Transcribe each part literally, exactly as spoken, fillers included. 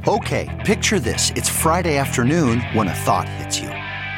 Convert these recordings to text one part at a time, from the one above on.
Okay, picture this. It's Friday afternoon when a thought hits you.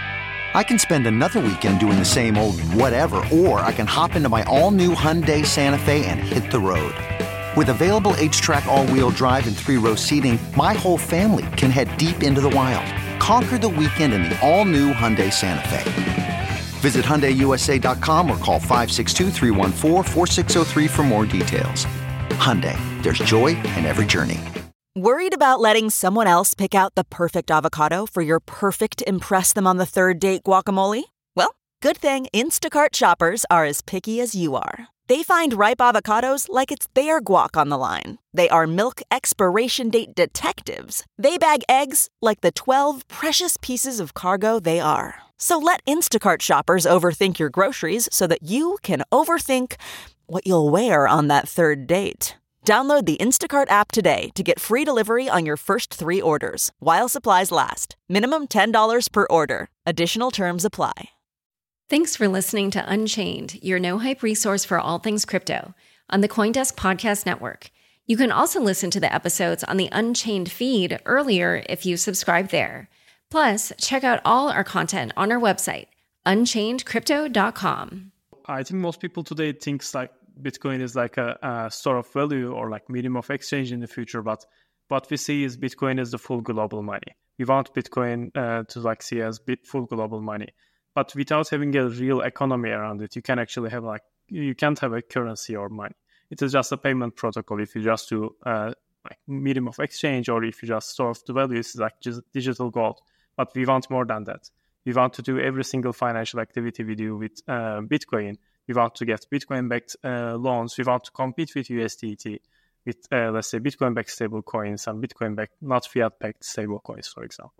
I can spend another weekend doing the same old whatever, or I can hop into my all-new Hyundai Santa Fe and hit the road. With available H-Track all-wheel drive and three-row seating, my whole family can head deep into the wild. Conquer the weekend in the all-new Hyundai Santa Fe. Visit Hyundai U S A dot com or call five six two, three one four, four six zero three for more details. Hyundai, there's joy in every journey. Worried about letting someone else pick out the perfect avocado for your perfect impress-them-on-the-third-date guacamole? Well, good thing Instacart shoppers are as picky as you are. They find ripe avocados like it's their guac on the line. They are milk expiration date detectives. They bag eggs like the twelve precious pieces of cargo they are. So let Instacart shoppers overthink your groceries so that you can overthink what you'll wear on that third date. Download the Instacart app today to get free delivery on your first three orders, while supplies last. Minimum ten dollars per order. Additional terms apply. Thanks for listening to Unchained, your no-hype resource for all things crypto, on the CoinDesk Podcast Network. You can also listen to the episodes on the Unchained feed earlier if you subscribe there. Plus, check out all our content on our website, unchained crypto dot com. I think most people today thinks like Bitcoin is like a, a store of value or like medium of exchange in the future, but what we see is Bitcoin is the full global money. We want Bitcoin uh, to like see as bit full global money, but without having a real economy around it, you can actually have like you can't have a currency or money. It is just a payment protocol. If you just do uh, like medium of exchange, or if you just store of the value, it's like just digital gold. But we want more than that. We want to do every single financial activity we do with uh, Bitcoin. We want to get Bitcoin-backed uh, loans. We want to compete with U S D T, with, uh, let's say, Bitcoin-backed stable coins and Bitcoin-backed, not fiat-backed stable coins, for example.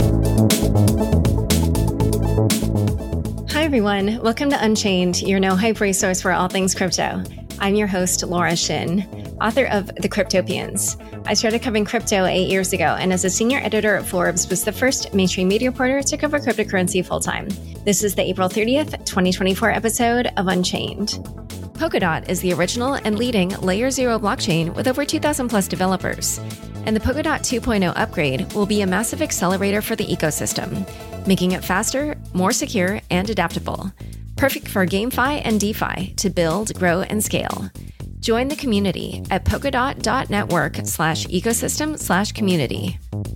Hi, everyone. Welcome to Unchained, your no-hype resource for all things crypto. I'm your host, Laura Shin, author of The Cryptopians. I started covering crypto eight years ago, and as a senior editor at Forbes, was the first mainstream media reporter to cover cryptocurrency full-time. This is the April thirtieth, twenty twenty-four episode of Unchained. Polkadot is the original and leading Layer zero blockchain with over two thousand plus developers. And the Polkadot two point oh upgrade will be a massive accelerator for the ecosystem, making it faster, more secure, and adaptable. Perfect for GameFi and DeFi to build, grow, and scale. Join the community at polkadot.network slash ecosystem slash community.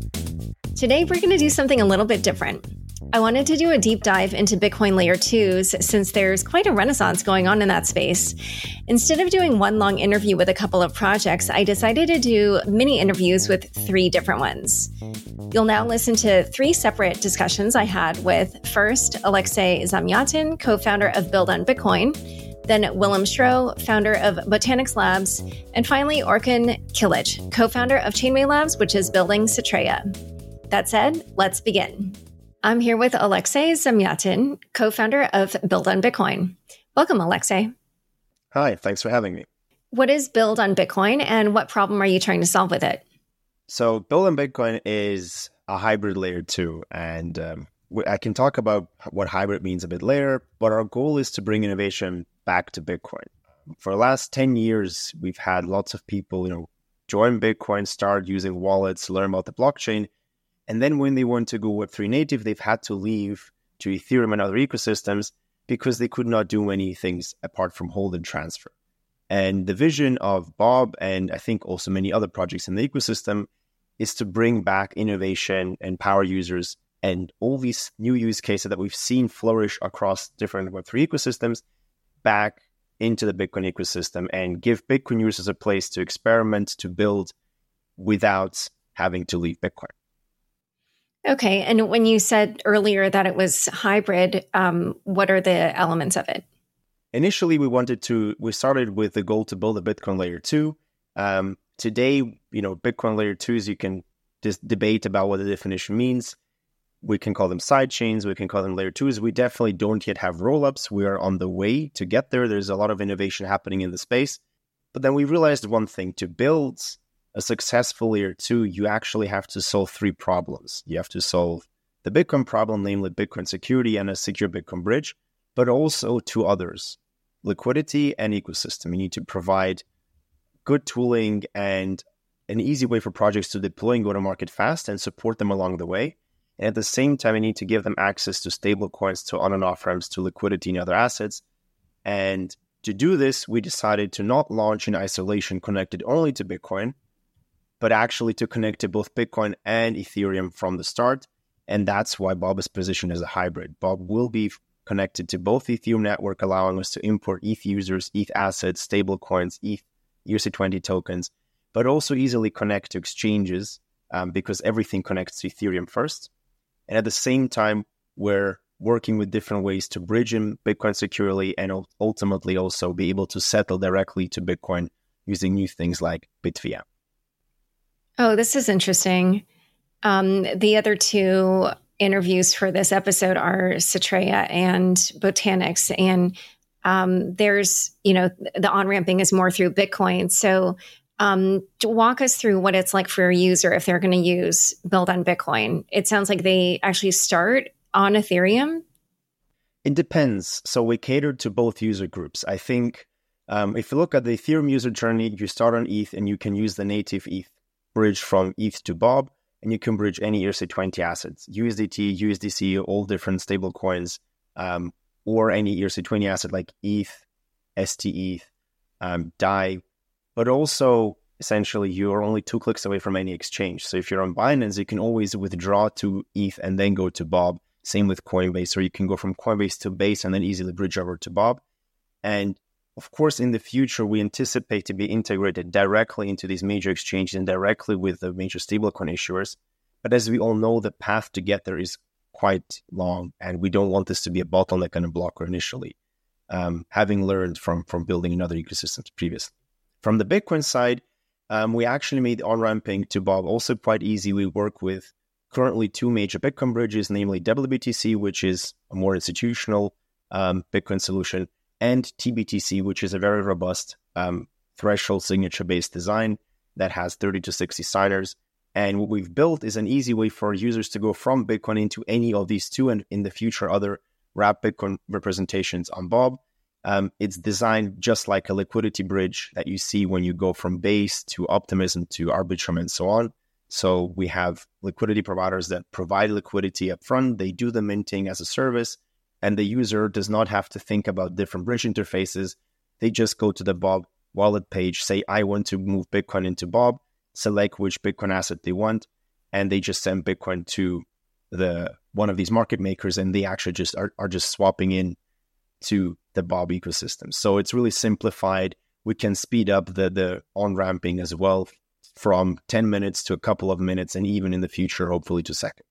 Today, we're going to do something a little bit different. I wanted to do a deep dive into Bitcoin Layer twos since there's quite a renaissance going on in that space. Instead of doing one long interview with a couple of projects, I decided to do mini interviews with three different ones. You'll now listen to three separate discussions I had with, first, Alexey Zamyatin, co-founder of Build on Bitcoin, then Willem Stro, founder of Botanix Labs, and finally, Orkun Kilic, co-founder of Chainway Labs, which is building Cetrea. That said, let's begin. I'm here with Alexey Zamyatin, co-founder of Build on Bitcoin. Welcome, Alexey. Hi, thanks for having me. What is Build on Bitcoin, and what problem are you trying to solve with it? So Build on Bitcoin is a hybrid layer two, and um, I can talk about what hybrid means a bit later, but our goal is to bring innovation back to Bitcoin. For the last ten years, we've had lots of people, you know, join Bitcoin, start using wallets, learn about the blockchain, and then when they want to go Web three native, they've had to leave to Ethereum and other ecosystems because they could not do many things apart from hold and transfer. And the vision of Bob, and I think also many other projects in the ecosystem, is to bring back innovation and power users and all these new use cases that we've seen flourish across different Web three ecosystems back into the Bitcoin ecosystem and give Bitcoin users a place to experiment, to build without having to leave Bitcoin. Okay. And when you said earlier that it was hybrid, um, what are the elements of it? Initially, we wanted to, we started with the goal to build a Bitcoin layer two. Um, today, you know, Bitcoin layer twos, you can just debate about what the definition means. We can call them side chains. We can call them layer twos. We definitely don't yet have rollups. We are on the way to get there. There's a lot of innovation happening in the space. But then we realized one thing: to build a successful layer two, you actually have to solve three problems. You have to solve the Bitcoin problem, namely Bitcoin security and a secure Bitcoin bridge, but also two others: liquidity and ecosystem. You need to provide good tooling and an easy way for projects to deploy and go to market fast and support them along the way. And at the same time, I need to give them access to stable coins, to on and off ramps, to liquidity and other assets. And to do this, we decided to not launch in isolation connected only to Bitcoin, but actually to connect to both Bitcoin and Ethereum from the start. And that's why Bob is positioned as a hybrid. Bob will be connected to both Ethereum network, allowing us to import E T H users, E T H assets, stable coins, E T H E R C twenty tokens, but also easily connect to exchanges um, because everything connects to Ethereum first. And at the same time, we're working with different ways to bridge in Bitcoin securely and ultimately also be able to settle directly to Bitcoin using new things like BitVia. Oh, this is interesting. Um, the other two interviews for this episode are Cetrea and Botanix. And um, there's, you know, the on-ramping is more through Bitcoin. So um, to walk us through what it's like for a user if they're going to use Build on Bitcoin. It sounds like they actually start on Ethereum. It depends. So we catered to both user groups. I think um, if you look at the Ethereum user journey, you start on E T H and you can use the native E T H bridge from E T H to Bob, and you can bridge any E R C twenty assets, U S D T, U S D C, all different stable coins, um, or any E R C twenty asset like E T H, S T E T H, um, D A I, but also essentially you're only two clicks away from any exchange. So if you're on Binance, you can always withdraw to E T H and then go to Bob. Same with Coinbase, or you can go from Coinbase to Base and then easily bridge over to Bob. And of course, in the future, we anticipate to be integrated directly into these major exchanges and directly with the major stablecoin issuers. But as we all know, the path to get there is quite long, and we don't want this to be a bottleneck and a blocker initially, um, having learned from, from building in other ecosystems previously. From the Bitcoin side, um, we actually made on-ramping to Bob also quite easy. We work with currently two major Bitcoin bridges, namely W B T C, which is a more institutional um, Bitcoin solution, and T B T C, which is a very robust um, threshold signature-based design that has thirty to sixty signers. And what we've built is an easy way for users to go from Bitcoin into any of these two, and in the future, other wrapped Bitcoin representations on Bob. Um, it's designed just like a liquidity bridge that you see when you go from Base to Optimism to Arbitrum and so on. So we have liquidity providers that provide liquidity up front. They do the minting as a service, and the user does not have to think about different bridge interfaces. They just go to the Bob wallet page, say, I want to move Bitcoin into Bob, select which Bitcoin asset they want, and they just send Bitcoin to the one of these market makers, and they actually just are, are just swapping in to the Bob ecosystem. So it's really simplified. We can speed up the, the on-ramping as well from ten minutes to a couple of minutes, and even in the future, hopefully to seconds.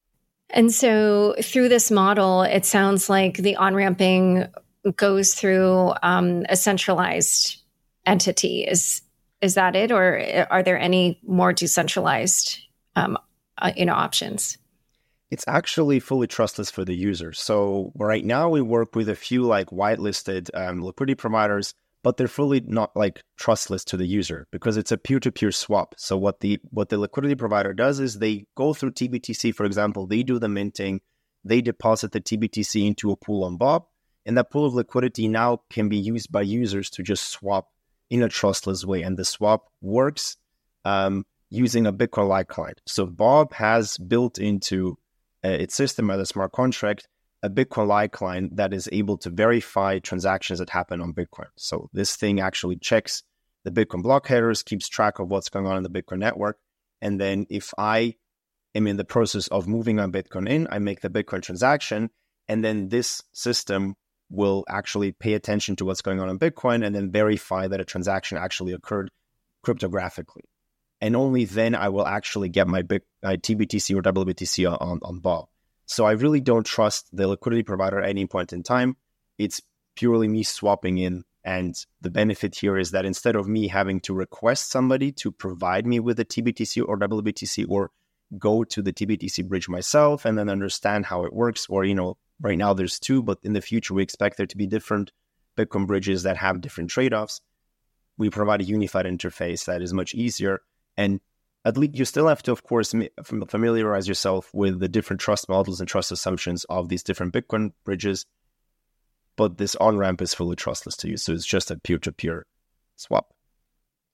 And so through this model, it sounds like the on-ramping goes through um, a centralized entity. Is is that it? Or are there any more decentralized um, uh, you know, options? It's actually fully trustless for the user. So right now we work with a few like whitelisted um, liquidity providers, but they're fully not like trustless to the user because it's a peer-to-peer swap. So what the what the liquidity provider does is they go through T B T C, for example, they do the minting, they deposit the T B T C into a pool on Bob, and that pool of liquidity now can be used by users to just swap in a trustless way. And the swap works um, using a Bitcoin-like client. So Bob has built into uh, its system as a smart contract a Bitcoin-like client that is able to verify transactions that happen on Bitcoin. So this thing actually checks the Bitcoin block headers, keeps track of what's going on in the Bitcoin network. And then if I am in the process of moving on Bitcoin in, I make the Bitcoin transaction, and then this system will actually pay attention to what's going on in Bitcoin and then verify that a transaction actually occurred cryptographically. And only then I will actually get my, Bit, my T B T C or W B T C on, on Bob. So I really don't trust the liquidity provider at any point in time. It's purely me swapping in. And the benefit here is that instead of me having to request somebody to provide me with a T B T C or W B T C or go to the T B T C bridge myself and then understand how it works, or, you know, right now there's two, but in the future we expect there to be different Bitcoin bridges that have different trade-offs. We provide a unified interface that is much easier. And at least you still have to, of course, familiarize yourself with the different trust models and trust assumptions of these different Bitcoin bridges. But this on-ramp is fully trustless to you. So it's just a peer-to-peer swap.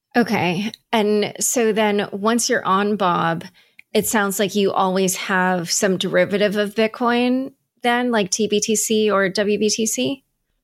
Okay. And so then once you're on Bob, it sounds like you always have some derivative of Bitcoin then, like T B T C or W B T C?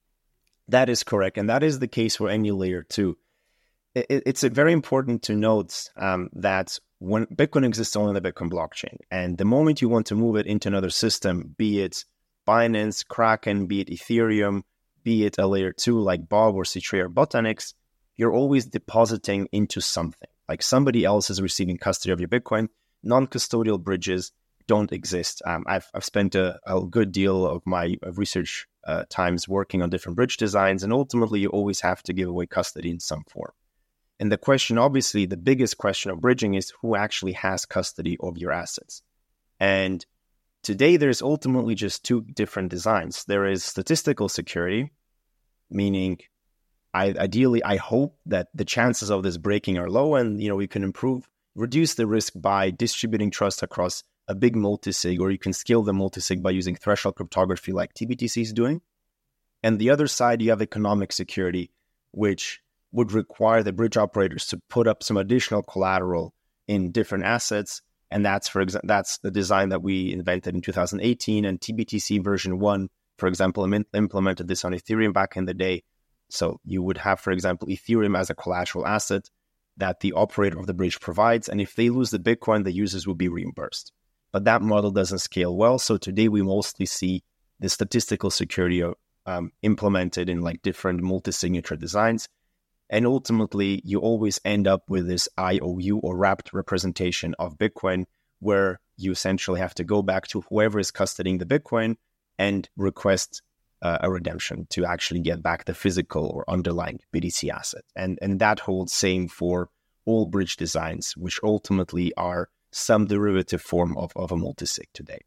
That is correct. And that is the case for any layer two. It, it's very important to note um, that when Bitcoin exists only on the Bitcoin blockchain, and the moment you want to move it into another system, be it Binance, Kraken, be it Ethereum, be it a layer two like Bob or Citray or Botanix, you're always depositing into something. Like somebody else is receiving custody of your Bitcoin. Non-custodial bridges don't exist. Um, I've, I've spent a, a good deal of my research uh, times working on different bridge designs, and ultimately you always have to give away custody in some form. And the question, obviously, the biggest question of bridging is who actually has custody of your assets. And today there's ultimately just two different designs. There is statistical security, meaning I, ideally, I hope that the chances of this breaking are low, and you know we can improve, reduce the risk by distributing trust across a big multisig, or you can scale the multisig by using threshold cryptography like T B T C is doing. And the other side, you have economic security, which would require the bridge operators to put up some additional collateral in different assets. And that's, for example, that's the design that we invented in two thousand eighteen, and T B T C version one, for example, im- implemented this on Ethereum back in the day. So you would have, for example, Ethereum as a collateral asset that the operator of the bridge provides. And if they lose the Bitcoin, the users will be reimbursed. But that model doesn't scale well. So today we mostly see the statistical security um, implemented in like different multi-signature designs. And ultimately, you always end up with this I O U or wrapped representation of Bitcoin, where you essentially have to go back to whoever is custodying the Bitcoin and request uh, a redemption to actually get back the physical or underlying B T C asset. And, and that holds same for all bridge designs, which ultimately are some derivative form of, of a multisig today.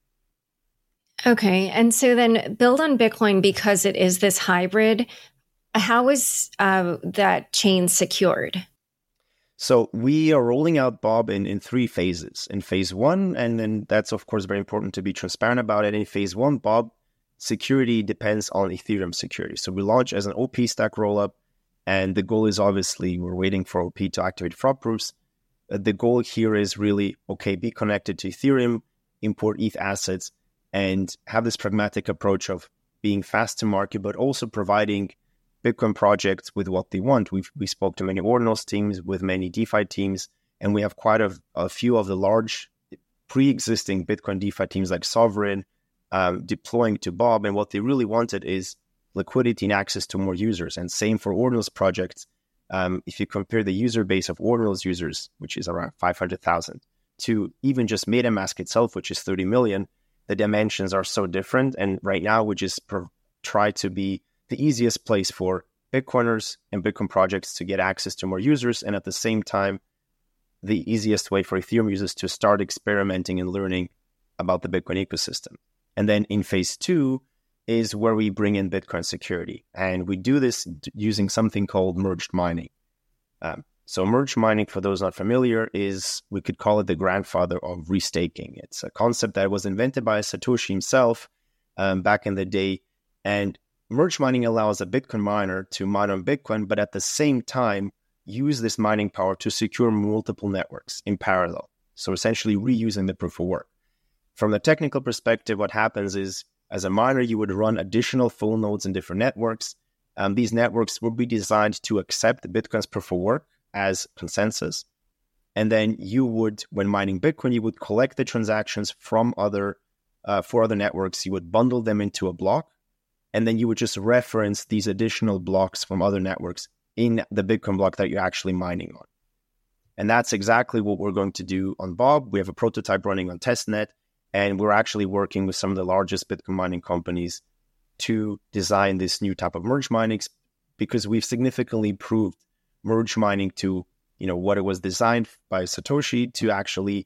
Okay. And so then build on Bitcoin, because it is this hybrid, how is uh, that chain secured? So we are rolling out Bob in, in three phases. In phase one, and then that's of course very important to be transparent about it. In phase one, Bob security depends on Ethereum security. So we launch as an O P stack rollup, and the goal is obviously we're waiting for O P to activate fraud proofs. Uh, the goal here is really, okay, be connected to Ethereum, import E T H assets, and have this pragmatic approach of being fast to market, but also providing Bitcoin projects with what they want. We've, we spoke to many Ordinals teams, with many DeFi teams, and we have quite a, a few of the large pre-existing Bitcoin DeFi teams like Sovereign um, deploying to Bob. And what they really wanted is liquidity and access to more users. And same for Ordinals projects. Um, if you compare the user base of Ordinals users, which is around five hundred thousand, to even just MetaMask itself, which is thirty million, the dimensions are so different. And right now we just pro- try to be the easiest place for Bitcoiners and Bitcoin projects to get access to more users, and at the same time, the easiest way for Ethereum users to start experimenting and learning about the Bitcoin ecosystem. And then in phase two is where we bring in Bitcoin security. And we do this d- using something called merged mining. Um, so merged mining, for those not familiar, is, we could call it the grandfather of restaking. It's a concept that was invented by Satoshi himself um, back in the day. And merge mining allows a Bitcoin miner to mine on Bitcoin, but at the same time, use this mining power to secure multiple networks in parallel. So essentially reusing the proof of work. From the technical perspective, what happens is, as a miner, you would run additional full nodes in different networks. Um, these networks will be designed to accept Bitcoin's proof of work as consensus. And then you would, when mining Bitcoin, you would collect the transactions from other, uh, for other networks. You would bundle them into a block. And then you would just reference these additional blocks from other networks in the Bitcoin block that you're actually mining on. And that's exactly what we're going to do on Bob. We have a prototype running on testnet, and we're actually working with some of the largest Bitcoin mining companies to design this new type of merge mining, because we've significantly improved merge mining to, you know, what it was designed by Satoshi to actually,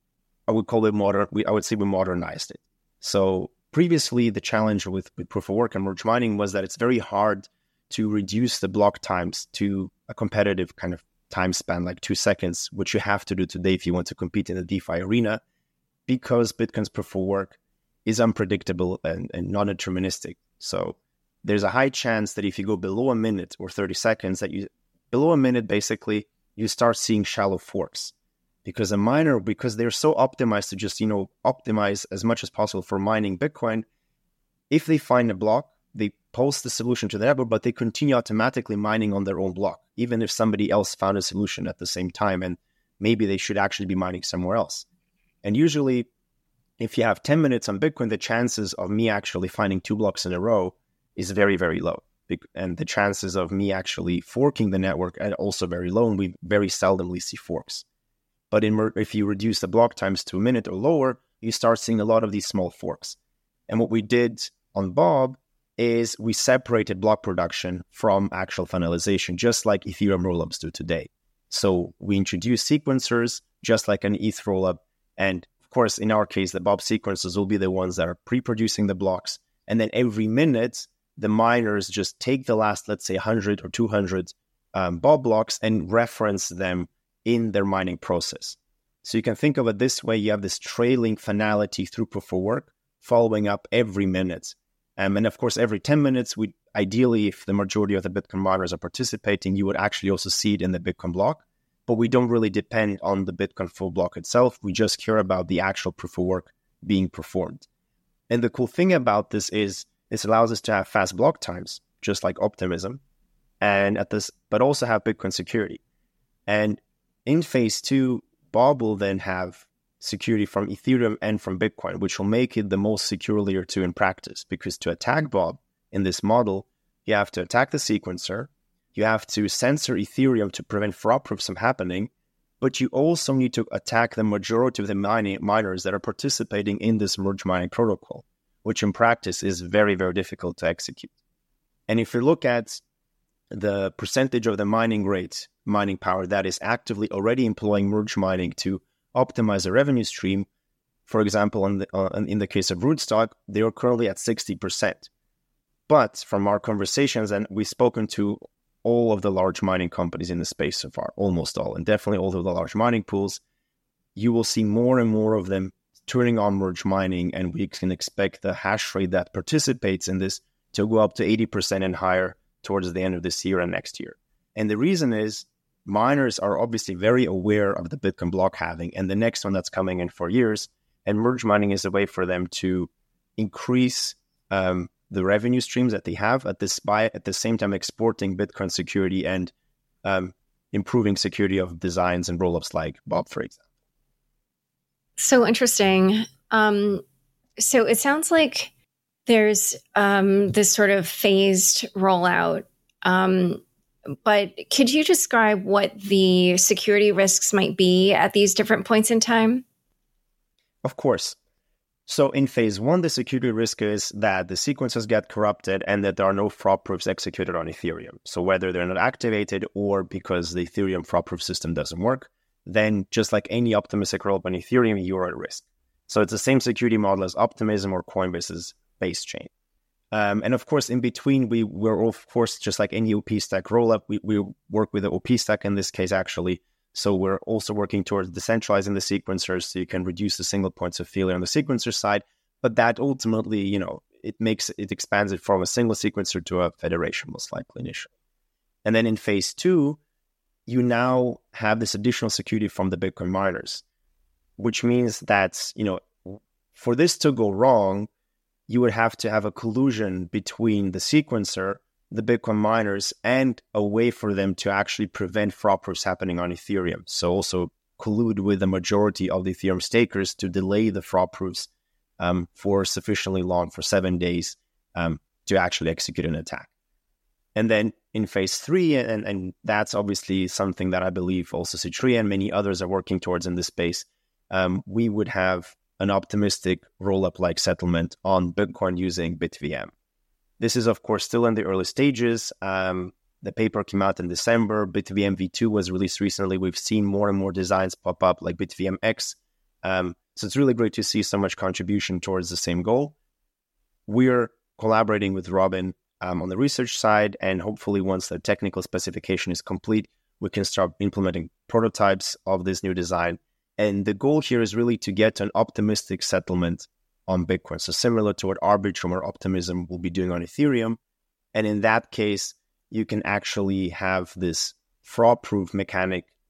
I would call it modern, we, I would say we modernized it. So previously, the challenge with, with proof of work and merge mining was that it's very hard to reduce the block times to a competitive kind of time span, like two seconds, which you have to do today if you want to compete in the DeFi arena, because Bitcoin's proof of work is unpredictable and, and non-deterministic. So there's a high chance that if you go below a minute or thirty seconds, that you, below a minute, basically, you start seeing shallow forks. Because a miner, because they're so optimized to just, you know, optimize as much as possible for mining Bitcoin, if they find a block, they post the solution to the network, but they continue automatically mining on their own block, even if somebody else found a solution at the same time, and maybe they should actually be mining somewhere else. And usually, if you have ten minutes on Bitcoin, the chances of me actually finding two blocks in a row is very, very low. And the chances of me actually forking the network are also very low, and we very seldomly see forks. But in, if you reduce the block times to a minute or lower, you start seeing a lot of these small forks. And what we did on Bob is we separated block production from actual finalization, just like Ethereum rollups do today. So we introduced sequencers, just like an E T H rollup. And of course, in our case, the Bob sequencers will be the ones that are pre-producing the blocks. And then every minute, the miners just take the last, let's say, one hundred or two hundred um, Bob blocks and reference them in their mining process. So you can think of it this way: you have this trailing finality through proof of work, following up every minute. Um, and of course, every ten minutes, we ideally, if the majority of the Bitcoin miners are participating, you would actually also see it in the Bitcoin block. But we don't really depend on the Bitcoin full block itself. We just care about the actual proof of work being performed. And the cool thing about this is this allows us to have fast block times, just like Optimism, and at this, but also have Bitcoin security. And in phase two, Bob will then have security from Ethereum and from Bitcoin, which will make it the most secure layer two in practice. Because to attack Bob in this model, you have to attack the sequencer, you have to censor Ethereum to prevent fraud proofs from happening, but you also need to attack the majority of the mining miners that are participating in this merge mining protocol, which in practice is very, very difficult to execute. And if you look at the percentage of the mining rate, mining power that is actively already employing merge mining to optimize the revenue stream, for example, in the, uh, in the case of Rootstock, they are currently at sixty percent. But from our conversations, and we've spoken to all of the large mining companies in the space so far, almost all, and definitely all of the large mining pools, you will see more and more of them turning on merge mining, and we can expect the hash rate that participates in this to go up to eighty percent and higher towards the end of this year and next year. And the reason is miners are obviously very aware of the Bitcoin block halving and the next one that's coming in four years, and merge mining is a way for them to increase um, the revenue streams that they have at this by at the same time exporting Bitcoin security and um, improving security of designs and rollups like Bob, for example. So interesting. Um, so it sounds like there's um, this sort of phased rollout. Um, but could you describe what the security risks might be at these different points in time? Of course. So in phase one, the security risk is that the sequences get corrupted and that there are no fraud proofs executed on Ethereum. So whether they're not activated or because the Ethereum fraud proof system doesn't work, then just like any optimistic rollup on Ethereum, you're at risk. So it's the same security model as Optimism or Coinbase's base chain. Um, and of course, in between, we, we're of course, just like any O P stack rollup, we, we work with the O P stack in this case, actually. So we're also working towards decentralizing the sequencers so you can reduce the single points of failure on the sequencer side. But that ultimately, you know, it makes it expands it from a single sequencer to a federation, most likely initially. And then in phase two, you now have this additional security from the Bitcoin miners, which means that, you know, for this to go wrong, you would have to have a collusion between the sequencer, the Bitcoin miners, and a way for them to actually prevent fraud proofs happening on Ethereum. So also collude with the majority of the Ethereum stakers to delay the fraud proofs um, for sufficiently long, for seven days, um, to actually execute an attack. And then in phase three, and, and that's obviously something that I believe also Citria and many others are working towards in this space, um, we would have an optimistic rollup-like settlement on Bitcoin using BitVM. This is, of course, still in the early stages. Um, the paper came out in December. BitVM V two was released recently. We've seen more and more designs pop up like BitVM X. Um, so it's really great to see so much contribution towards the same goal. We're collaborating with Robin um, on the research side, and hopefully once the technical specification is complete, we can start implementing prototypes of this new design. And the goal here is really to get an optimistic settlement on Bitcoin. So similar to what Arbitrum or Optimism will be doing on Ethereum. And in that case, you can actually have this fraud-proof mechanic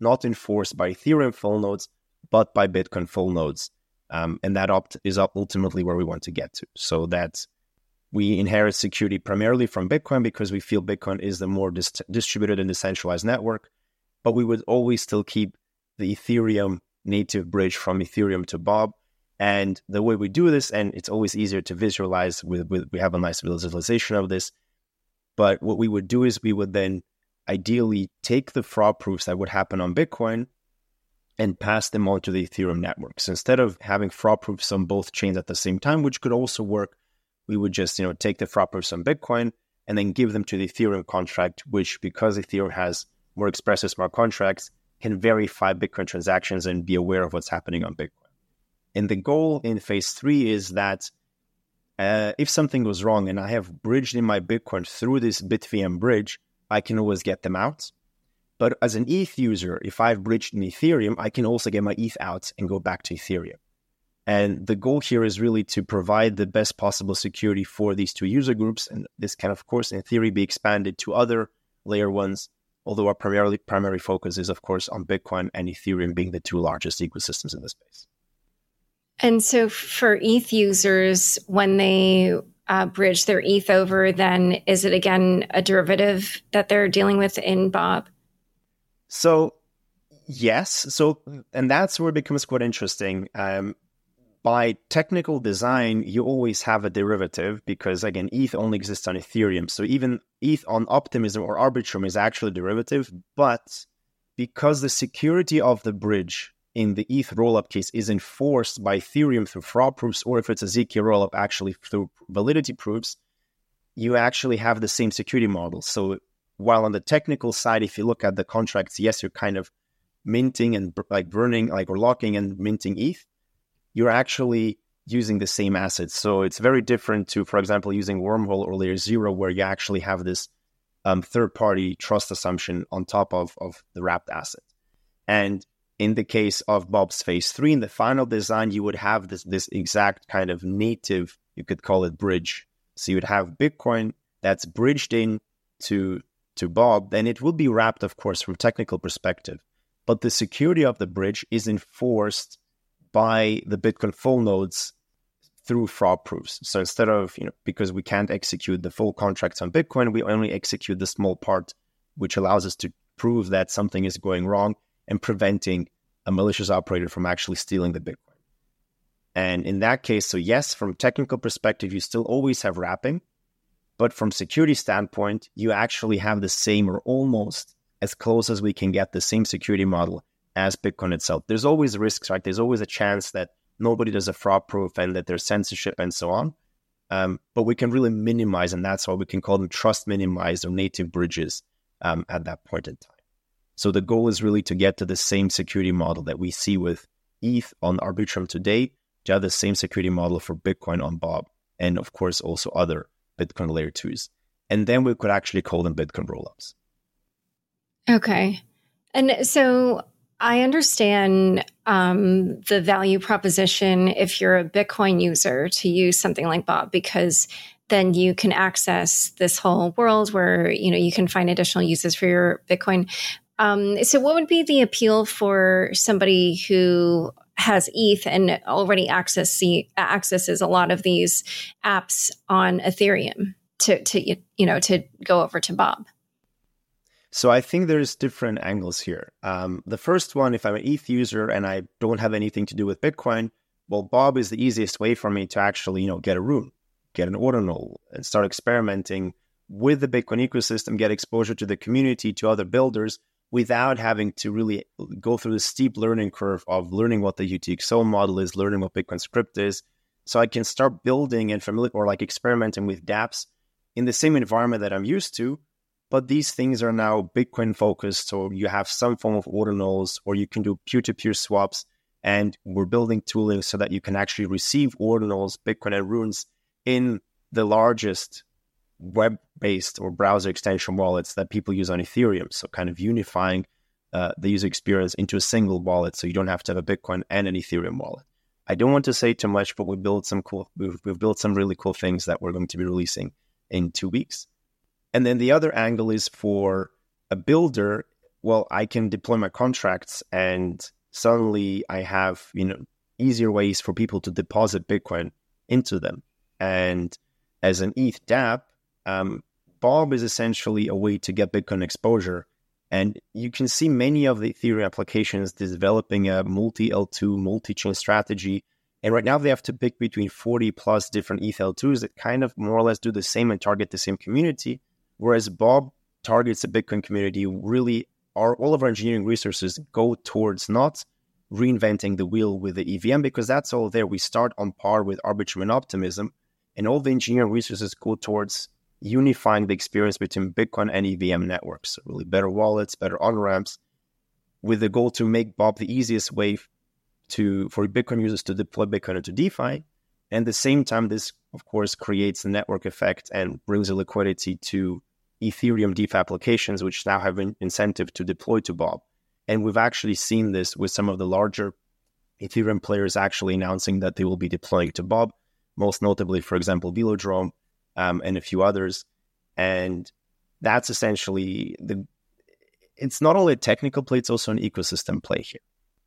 not enforced by Ethereum full nodes, but by Bitcoin full nodes. Um, and that opt- is ultimately where we want to get to. So that we inherit security primarily from Bitcoin because we feel Bitcoin is the more dis- distributed and decentralized network, but we would always still keep the Ethereum native bridge from Ethereum to Bob. And the way we do this, and it's always easier to visualize, with, with we have a nice visualization of this, but what we would do is we would then ideally take the fraud proofs that would happen on Bitcoin and pass them on to the Ethereum network. So instead of having fraud proofs on both chains at the same time, which could also work, we would just, you know, take the fraud proofs on Bitcoin and then give them to the Ethereum contract, which, because Ethereum has more expressive smart contracts, can verify Bitcoin transactions and be aware of what's happening on Bitcoin. And the goal in phase three is that uh, if something goes wrong and I have bridged in my Bitcoin through this BitVM bridge, I can always get them out. But as an E T H user, if I've bridged in Ethereum, I can also get my E T H out and go back to Ethereum. And the goal here is really to provide the best possible security for these two user groups. And this can, of course, in theory, be expanded to other layer ones, although our primarily primary focus is, of course, on Bitcoin and Ethereum being the two largest ecosystems in the space. And so for E T H users, when they uh, bridge their E T H over, then is it again a derivative that they're dealing with in Bob? So, yes. So, and that's where it becomes quite interesting. Um, by technical design, you always have a derivative because, again, E T H only exists on Ethereum. So even E T H on Optimism or Arbitrum is actually a derivative. But because the security of the bridge in the E T H rollup case is enforced by Ethereum through fraud proofs, or if it's a Z K rollup, actually through validity proofs, you actually have the same security model. So while on the technical side, if you look at the contracts, yes, you're kind of minting and like burning, like or locking and minting E T H, you're actually using the same assets. So it's very different to, for example, using Wormhole or Layer Zero, where you actually have this um, third-party trust assumption on top of, of the wrapped asset. And in the case of Bob's phase three, in the final design, you would have this, this exact kind of native, you could call it bridge. So you would have Bitcoin that's bridged in to, to Bob, and it will be wrapped, of course, from technical perspective. But the security of the bridge is enforced by the Bitcoin full nodes through fraud proofs. So instead of, you know, because we can't execute the full contracts on Bitcoin, we only execute the small part, which allows us to prove that something is going wrong and preventing a malicious operator from actually stealing the Bitcoin. And in that case, so yes, from technical perspective, you still always have wrapping, but from security standpoint, you actually have the same or almost as close as we can get the same security model as Bitcoin itself. There's always risks, right? There's always a chance that nobody does a fraud proof and that there's censorship and so on. Um, but we can really minimize, and that's why we can call them trust minimized or native bridges um, at that point in time. So the goal is really to get to the same security model that we see with E T H on Arbitrum today, to have the same security model for Bitcoin on Bob, and of course also other Bitcoin layer twos. And then we could actually call them Bitcoin rollups. Okay. And so I understand um, the value proposition if you're a Bitcoin user to use something like Bob, because then you can access this whole world where, you know, you can find additional uses for your Bitcoin. Um, so what would be the appeal for somebody who has E T H and already access the, accesses a lot of these apps on Ethereum to, to, you know, to go over to Bob? So I think there's different angles here. Um, the first one, if I'm an E T H user and I don't have anything to do with Bitcoin, well, Bob is the easiest way for me to actually, you know, get a rune, get an ordinal, and start experimenting with the Bitcoin ecosystem, get exposure to the community, to other builders, without having to really go through the steep learning curve of learning what the U T X O model is, learning what Bitcoin script is. So I can start building and familiar or like experimenting with dApps in the same environment that I'm used to. But these things are now Bitcoin focused. So you have some form of ordinals, or you can do peer-to-peer swaps. And we're building tooling so that you can actually receive ordinals, Bitcoin and runes in the largest web-based or browser extension wallets that people use on Ethereum. So kind of unifying uh, the user experience into a single wallet, so you don't have to have a Bitcoin and an Ethereum wallet. I don't want to say too much, but we built some cool. We've, we've built some really cool things that we're going to be releasing in two weeks. And then the other angle is for a builder. well, I can deploy my contracts and suddenly I have, you know, easier ways for people to deposit Bitcoin into them. And as an E T H dApp, um, Bob is essentially a way to get Bitcoin exposure. And you can see many of the Ethereum applications developing a multi-L two, multi-chain strategy. And right now they have to pick between forty plus different E T H L twos that kind of more or less do the same and target the same community. Whereas Bob targets the Bitcoin community, really our, all of our engineering resources go towards not reinventing the wheel with the E V M, because that's all there. We start on par with Arbitrum and Optimism, and all the engineering resources go towards unifying the experience between Bitcoin and E V M networks. So really better wallets, better on-ramps, with the goal to make Bob the easiest way to for Bitcoin users to deploy Bitcoin into DeFi. And at the same time, this, of course, creates a network effect and brings a liquidity to Ethereum DeFi applications, which now have an incentive to deploy to Bob. And we've actually seen this with some of the larger Ethereum players actually announcing that they will be deploying to Bob, most notably, for example, Velodrome, um, and a few others. And that's essentially the, it's not only a technical play, it's also an ecosystem play here.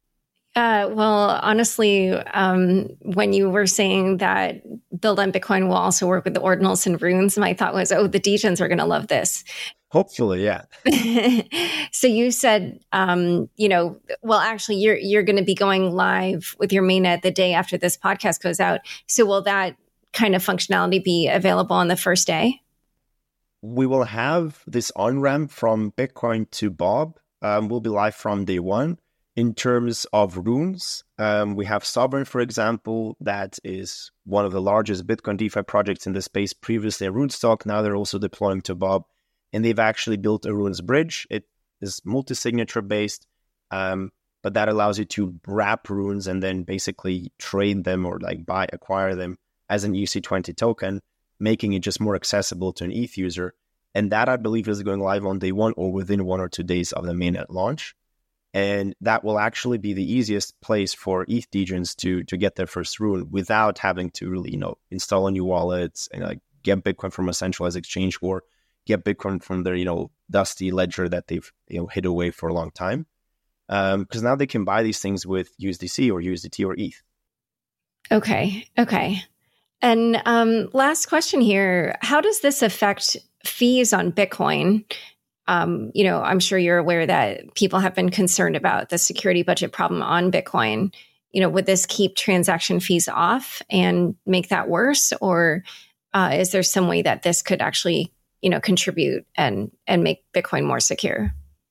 Uh, well, honestly, um, when you were saying that Build on Bitcoin will also work with the ordinals and runes, my thought was, oh, the degens are going to love this. Hopefully, yeah. So you said, um, you know, well, actually, you're you're going to be going live with your mainnet the day after this podcast goes out. So will that kind of functionality be available on the first day? We will have this on-ramp from Bitcoin to Bob. Um, we'll be live from day one. In terms of runes, um, we have Sovereign, for example, that is one of the largest Bitcoin DeFi projects in the space, previously a Runestock. Now they're also deploying to Bob. And they've actually built a runes bridge. It is multi-signature based, um, but that allows you to wrap runes and then basically trade them or like buy, acquire them as an E C twenty token, making it just more accessible to an E T H user. And that, I believe, is going live on day one or within one or two days of the mainnet launch. And that will actually be the easiest place for E T H degens to to get their first rune without having to really, you know, install a new wallet and like get Bitcoin from a centralized exchange or get Bitcoin from their, you know, dusty ledger that they've, you know, hid away for a long time. Um, because now they can buy these things with U S D C or U S D T or E T H. Okay. Okay. And um, last question here. How does this affect fees on Bitcoin? Um, you know, I'm sure you're aware that people have been concerned about the security budget problem on Bitcoin. You know, would this keep transaction fees off and make that worse? Or uh, is there some way that this could actually, you know, contribute and and make Bitcoin more secure?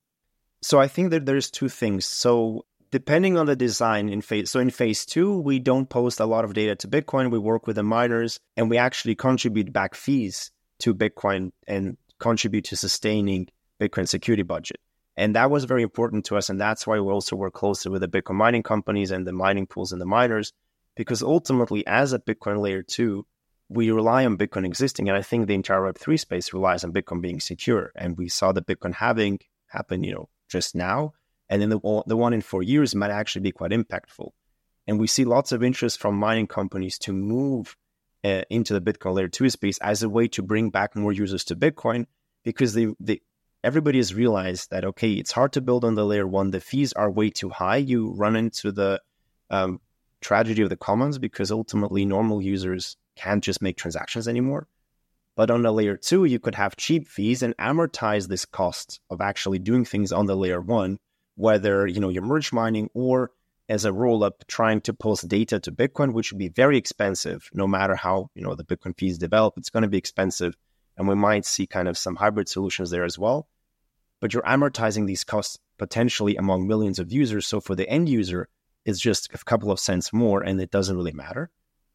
So I think that there's two things. So depending on the design in phase, so in phase two, we don't post a lot of data to Bitcoin. We work with the miners and we actually contribute back fees to Bitcoin and contribute to sustaining Bitcoin security budget. And that was very important to us. And that's why we also work closely with the Bitcoin mining companies and the mining pools and the miners, because ultimately as a Bitcoin layer two, we rely on Bitcoin existing. And I think the entire Web three space relies on Bitcoin being secure. And we saw the Bitcoin halving happen, you know, just now. And then the, the one in four years might actually be quite impactful. And we see lots of interest from mining companies to move uh, into the Bitcoin layer two space as a way to bring back more users to Bitcoin, because they, they everybody has realized that, okay, it's hard to build on the layer one. The fees are way too high. You run into the um, tragedy of the commons because ultimately normal users can't just make transactions anymore. But on the layer two, you could have cheap fees and amortize this cost of actually doing things on the layer one, whether, you know, you're merge mining or as a roll-up trying to post data to Bitcoin, which would be very expensive. No matter how, you know, the Bitcoin fees develop, it's going to be expensive. And we might see kind of some hybrid solutions there as well. But you're amortizing these costs potentially among millions of users. So for the end user, it's just a couple of cents more and it doesn't really matter.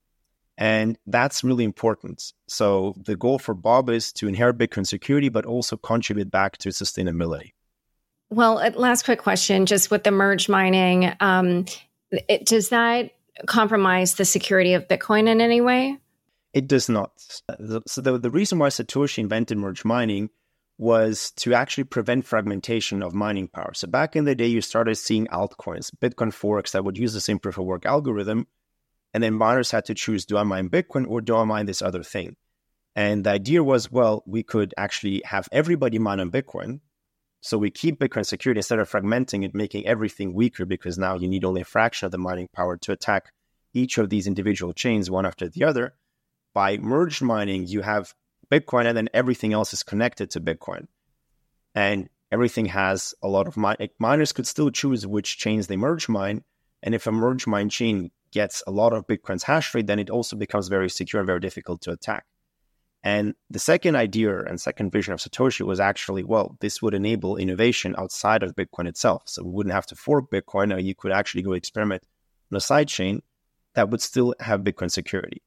And that's really important. So the goal for Bob is to inherit Bitcoin security, but also contribute back to sustainability. Well, last quick question, just with the merge mining, um, it, does that compromise the security of Bitcoin in any way? It does not. So the, the reason why Satoshi invented merge mining was to actually prevent fragmentation of mining power. So back in the day, you started seeing altcoins, Bitcoin forks that would use the same proof of work algorithm. And then miners had to choose, do I mine Bitcoin or do I mine this other thing? And the idea was, well, we could actually have everybody mine on Bitcoin, So we keep Bitcoin security instead of fragmenting it, making everything weaker, because now you need only a fraction of the mining power to attack each of these individual chains one after the other. By merge mining, you have Bitcoin and then everything else is connected to Bitcoin. And everything has a lot of min- miners could still choose which chains they merge mine. And if a merge mine chain gets a lot of Bitcoin's hash rate, then it also becomes very secure and very difficult to attack. And the second idea and second vision of Satoshi was actually, well, this would enable innovation outside of Bitcoin itself. So we wouldn't have to fork Bitcoin, or you could actually go experiment on a side chain that would still have Bitcoin security.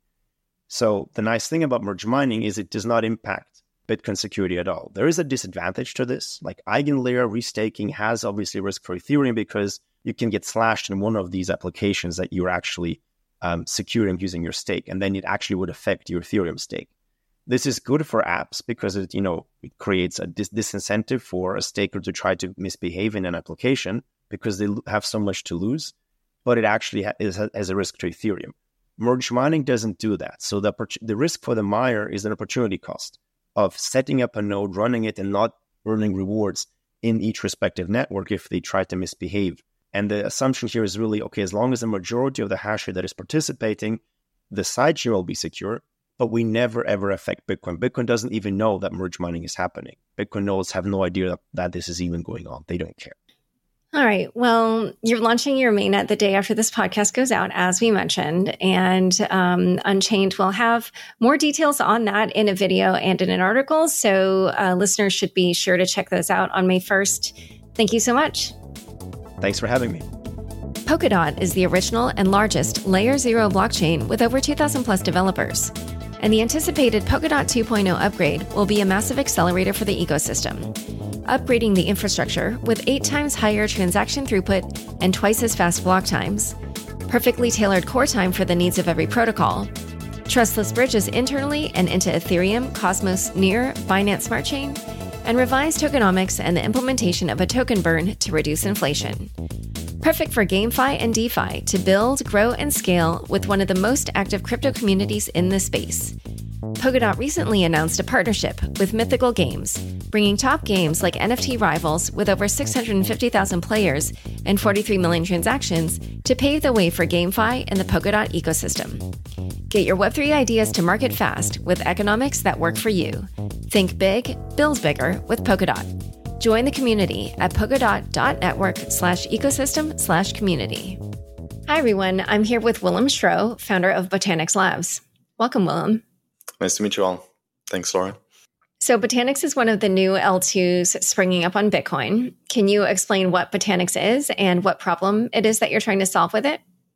So the nice thing about merge mining is it does not impact Bitcoin security at all. There is a disadvantage to this. Like EigenLayer restaking has obviously risk for Ethereum because you can get slashed in one of these applications that you're actually um, securing using your stake, and then it actually would affect your Ethereum stake. This is good for apps because it, you know, it creates a dis- disincentive for a staker to try to misbehave in an application because they have so much to lose, but it actually ha- is, has a risk to Ethereum. Merge mining doesn't do that. So the, the risk for the miner is an opportunity cost of setting up a node, running it, and not earning rewards in each respective network if they try to misbehave. And the assumption here is really, okay, as long as the majority of the hash rate that is participating, the sidechain will be secure, but we never, ever affect Bitcoin. Bitcoin doesn't even know that merge mining is happening. Bitcoin nodes have no idea that, that this is even going on. They don't care. All right. Well, you're launching your mainnet the day after this podcast goes out, as we mentioned, and um, Unchained will have more details on that in a video and in an article. So uh, listeners should be sure to check those out on May first. Thank you so much. Thanks for having me. Polkadot is the original and largest Layer zero blockchain with over two thousand plus developers. And the anticipated Polkadot two point oh upgrade will be a massive accelerator for the ecosystem, upgrading the infrastructure with eight times higher transaction throughput and twice as fast block times, perfectly tailored core time for the needs of every protocol, trustless bridges internally and into Ethereum, Cosmos, Near, Binance Smart Chain, and revised tokenomics and the implementation of a token burn to reduce inflation. Perfect for GameFi and DeFi to build, grow, and scale with one of the most active crypto communities in the space. Polkadot recently announced a partnership with Mythical Games, bringing top games like N F T Rivals with over six hundred fifty thousand players and forty-three million transactions to pave the way for GameFi and the Polkadot ecosystem. Get your Web three ideas to market fast with economics that work for you. Think big, build bigger with Polkadot. Join the community at polkadot.network slash ecosystem slash community. Hi, everyone. I'm here with Willem Schroe, founder of Botanix Labs. Welcome, Willem. Nice to meet you all. Thanks, Laura. So Botanix is one of the new L twos springing up on Bitcoin. Can you explain what Botanix is and what problem it is that you're trying to solve with it?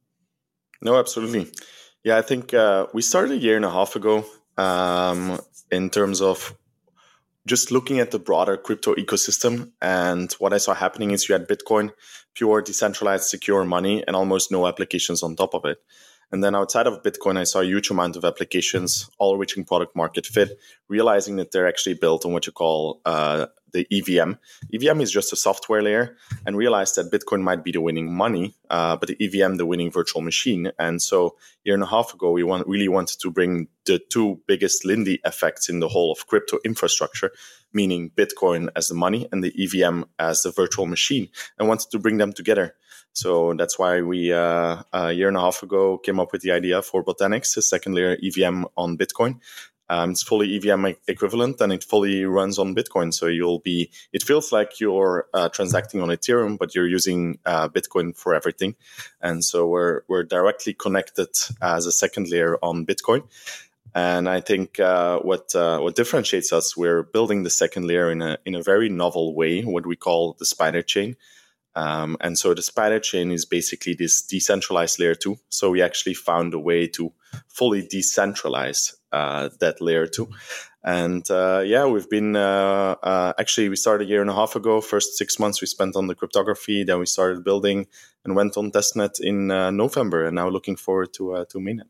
No, absolutely. Yeah, I think uh, we started a year and a half ago um, in terms of just looking at the broader crypto ecosystem. And what I saw happening is you had Bitcoin, pure decentralized secure money, and almost no applications on top of it. And then outside of Bitcoin, I saw a huge amount of applications, all reaching product market fit, realizing that they're actually built on what you call uh, the E V M. E V M is just a software layer, and realized that Bitcoin might be the winning money, uh, but the E V M, the winning virtual machine. And so a year and a half ago, we want, really wanted to bring the two biggest Lindy effects in the whole of crypto infrastructure, meaning Bitcoin as the money and the E V M as the virtual machine, and wanted to bring them together. So that's why we, uh, a year and a half ago, came up with the idea for Botanix, a second layer E V M on Bitcoin. Um, it's fully E V M equivalent, and it fully runs on Bitcoin. So you'll be, it feels like you're uh, transacting on Ethereum, but you're using uh, Bitcoin for everything. And so we're we're directly connected as a second layer on Bitcoin. And I think uh, what uh, what differentiates us, we're building the second layer in a in a very novel way, what we call the spider chain. Um, and so the spider chain is basically this decentralized layer two. So we actually found a way to fully decentralize uh, that layer two. And uh, yeah, we've been, uh, uh, actually we started a year and a half ago. First six months we spent on the cryptography. Then we started building and went on testnet in uh, November. And now looking forward to, uh, to mainnet.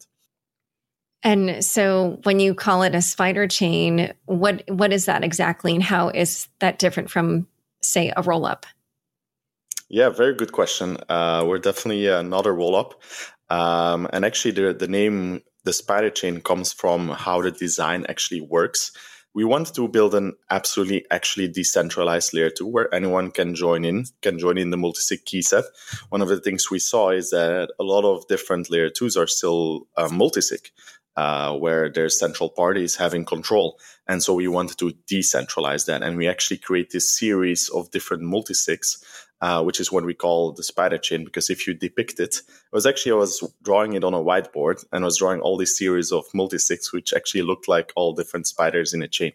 And so when you call it a spider chain, what what is that exactly? And how is that different from, say, a roll-up? Yeah, very good question. Uh, we're definitely uh, not a roll-up. Um, and actually, the, the name, the spider chain, comes from how the design actually works. we want to build an absolutely actually decentralized layer two where anyone can join in, can join in the multisig key set. One of the things we saw is that a lot of different layer twos are still uh, multisig, uh, where there's central parties having control. And so we wanted to decentralize that. And we actually create this series of different multisigs, uh, which is what we call the spider chain. Because if you depict it, it was actually, I was drawing it on a whiteboard and I was drawing all these series of multisigs, which actually looked like all different spiders in a chain.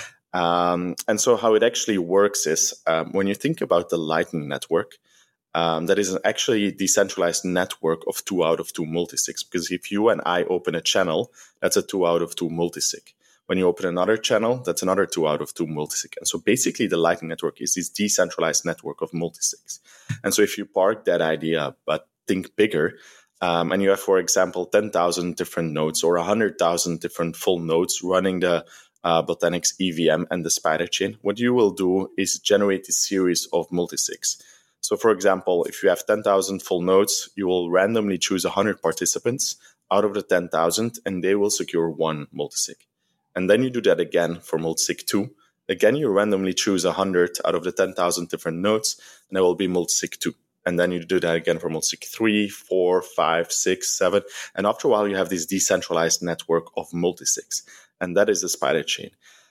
Um, and so how it actually works is um, when you think about the Lightning Network, um, that is an actually decentralized network of two out of two multisigs. Because if you and I open a channel, that's a two out of two multisig. When you open another channel, that's another two out of two multisig. And so basically the Lightning Network is this decentralized network of multisigs. And so if you park that idea, but think bigger, um, and you have, for example, ten thousand different nodes or one hundred thousand different full nodes running the uh, Botanix E V M and the spider chain, what you will do is generate a series of multisigs. So for example, if you have ten thousand full nodes, you will randomly choose one hundred participants out of the ten thousand, and they will secure one multisig. And then you do that again for multisig two. Again, you randomly choose one hundred out of the ten thousand different nodes, and that will be multisig two. And then you do that again for multisig three, four, five, six, seven. And after a while, you have this decentralized network of multisigs. And that is the spider chain.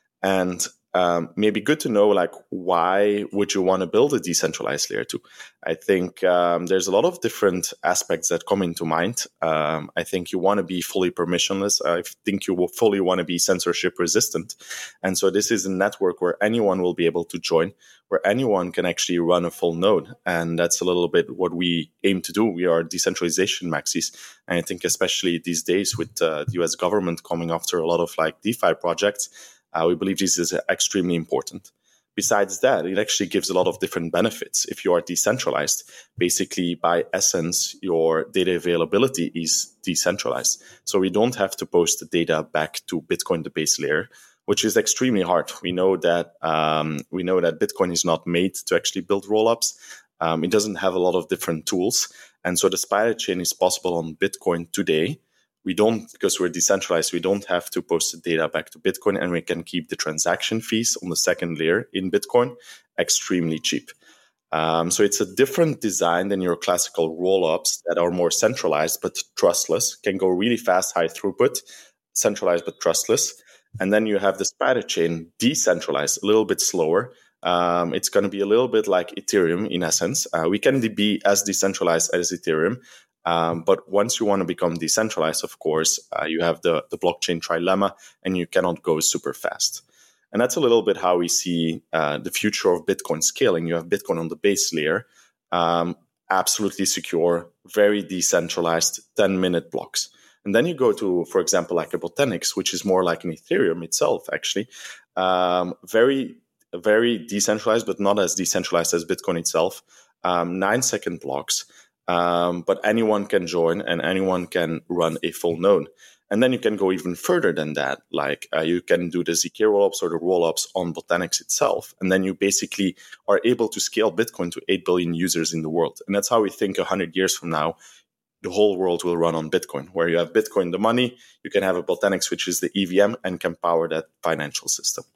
And um, maybe good to know, like, why would you want to build a decentralized layer two? I think um, there's a lot of different aspects that come into mind. Um, I think you want to be fully permissionless. I think you will fully want to be censorship resistant. And so this is a network where anyone will be able to join, where anyone can actually run a full node. And that's a little bit what we aim to do. We are decentralization maxis. And I think especially these days with uh, the U S government coming after a lot of like DeFi projects, Uh, we believe this is extremely important. Besides that, it actually gives a lot of different benefits. If you are decentralized, basically by essence, your data availability is decentralized. So we don't have to post the data back to Bitcoin, the base layer, which is extremely hard. We know that um, we know that Bitcoin is not made to actually build rollups. Um, it doesn't have a lot of different tools. And so the spider chain is possible on Bitcoin today. We don't, because we're decentralized, we don't have to post the data back to Bitcoin, and we can keep the transaction fees on the second layer in Bitcoin extremely cheap. Um, so it's a different design than your classical rollups that are more centralized but trustless, can go really fast, high throughput, centralized but trustless. And then you have the spider chain decentralized, a little bit slower. Um, it's going to be a little bit like Ethereum in essence. Uh, we can be as decentralized as Ethereum. Um, but once you want to become decentralized, of course, uh, you have the, the blockchain trilemma, and you cannot go super fast. And that's a little bit how we see uh, the future of Bitcoin scaling. You have Bitcoin on the base layer, um, absolutely secure, very decentralized ten-minute blocks. And then you go to, for example, like a Botanix, which is more like an Ethereum itself, actually. Um, very, very decentralized, but not as decentralized as Bitcoin itself. Um, nine-second blocks. Um, but anyone can join and anyone can run a full node. And then you can go even further than that. Like uh, you can do the Z K rollups or the rollups on Botanix itself. And then you basically are able to scale Bitcoin to eight billion users in the world. And that's how we think one hundred years from now, the whole world will run on Bitcoin, where you have Bitcoin, the money, you can have a Botanix, which is the E V M, and can power that financial system.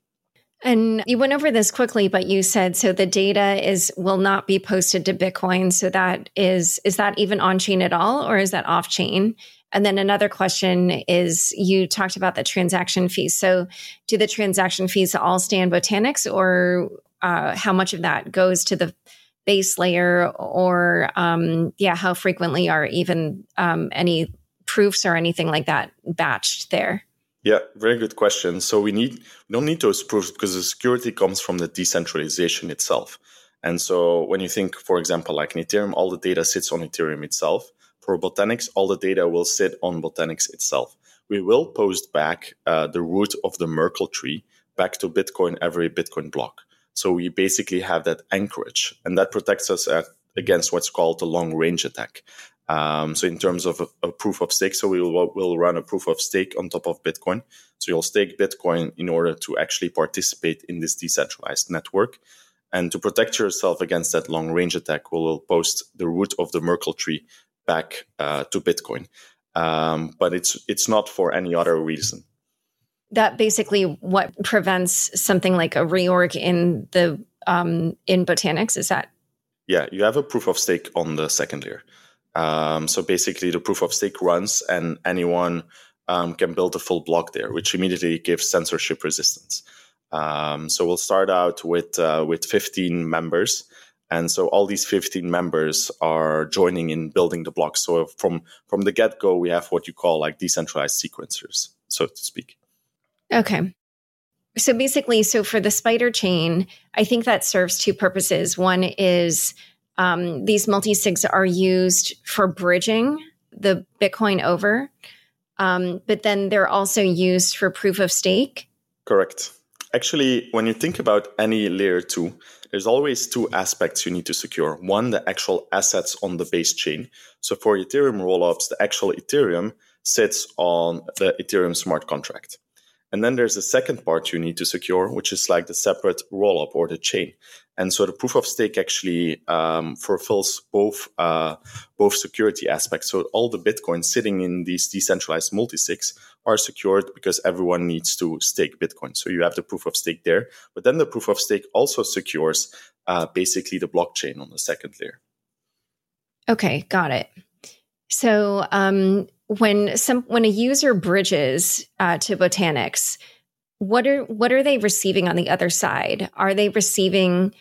And you went over this quickly, but you said, so the data is will not be posted to Bitcoin. So that is, is that even on chain at all, or is that off chain? And then another question is, you talked about the transaction fees. So do the transaction fees all stay in Botanix, or uh, how much of that goes to the base layer, or um, yeah, how frequently are even um, any proofs or anything like that batched there? Yeah, very good question. So we need we don't need those proofs because the security comes from the decentralization itself. And so when you think, for example, like in Ethereum, all the data sits on Ethereum itself. For Botanix, all the data will sit on Botanix itself. We will post back uh, the root of the Merkle tree back to Bitcoin every Bitcoin block. So we basically have that anchorage, and that protects us at, against what's called the long range attack. Um, so in terms of a, a proof of stake, so we will we'll run a proof of stake on top of Bitcoin. So you'll stake Bitcoin in order to actually participate in this decentralized network. And to protect yourself against that long range attack, we'll post the root of the Merkle tree back uh, to Bitcoin. Um, but it's it's not for any other reason. that basically what prevents something like a reorg in the um, in Botanix? Is that? Yeah, you have a proof of stake on the second layer. Um, so basically, the proof of stake runs, and anyone um, can build a full block there, which immediately gives censorship resistance. Um, so we'll start out with uh, with fifteen members. And so all these fifteen members are joining in building the blocks. So from, from the get-go, we have what you call like decentralized sequencers, so to speak. Okay. So basically, so for the Spider chain, I think that serves two purposes. One is um, these multi-sigs are used for bridging the Bitcoin over, um, but then they're also used for proof of stake. Correct. Actually, when you think about any layer two, there's always two aspects you need to secure. One, the actual assets on the base chain. So for Ethereum rollups, the actual Ethereum sits on the Ethereum smart contract. And then there's the second part you need to secure, which is like the separate rollup or the chain. And so the proof of stake actually um, fulfills both uh, both security aspects. So all the Bitcoin sitting in these decentralized multisigs are secured because everyone needs to stake Bitcoin. So you have the proof of stake there. But then the proof of stake also secures uh, basically the blockchain on the second layer. Okay, got it. So um, when some when a user bridges uh, to Botanix, what are what are they receiving on the other side? Are they receiving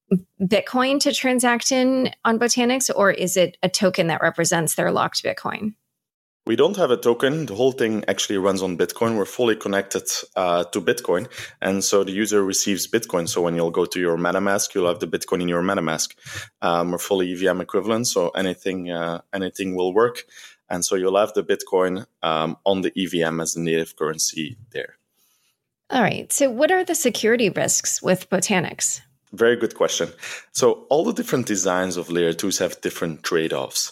Bitcoin to transact in on Botanix, or is it a token that represents their locked Bitcoin? We don't have a token. The whole thing actually runs on Bitcoin. We're fully connected uh, to Bitcoin. And so the user receives Bitcoin. So when you'll go to your MetaMask, you'll have the Bitcoin in your MetaMask. Um, we're fully E V M equivalent, so anything uh, anything will work. And so you'll have the Bitcoin um, on the E V M as the native currency there. All right. So what are the security risks with Botanix? Very good question. So all the different designs of layer twos have different trade-offs.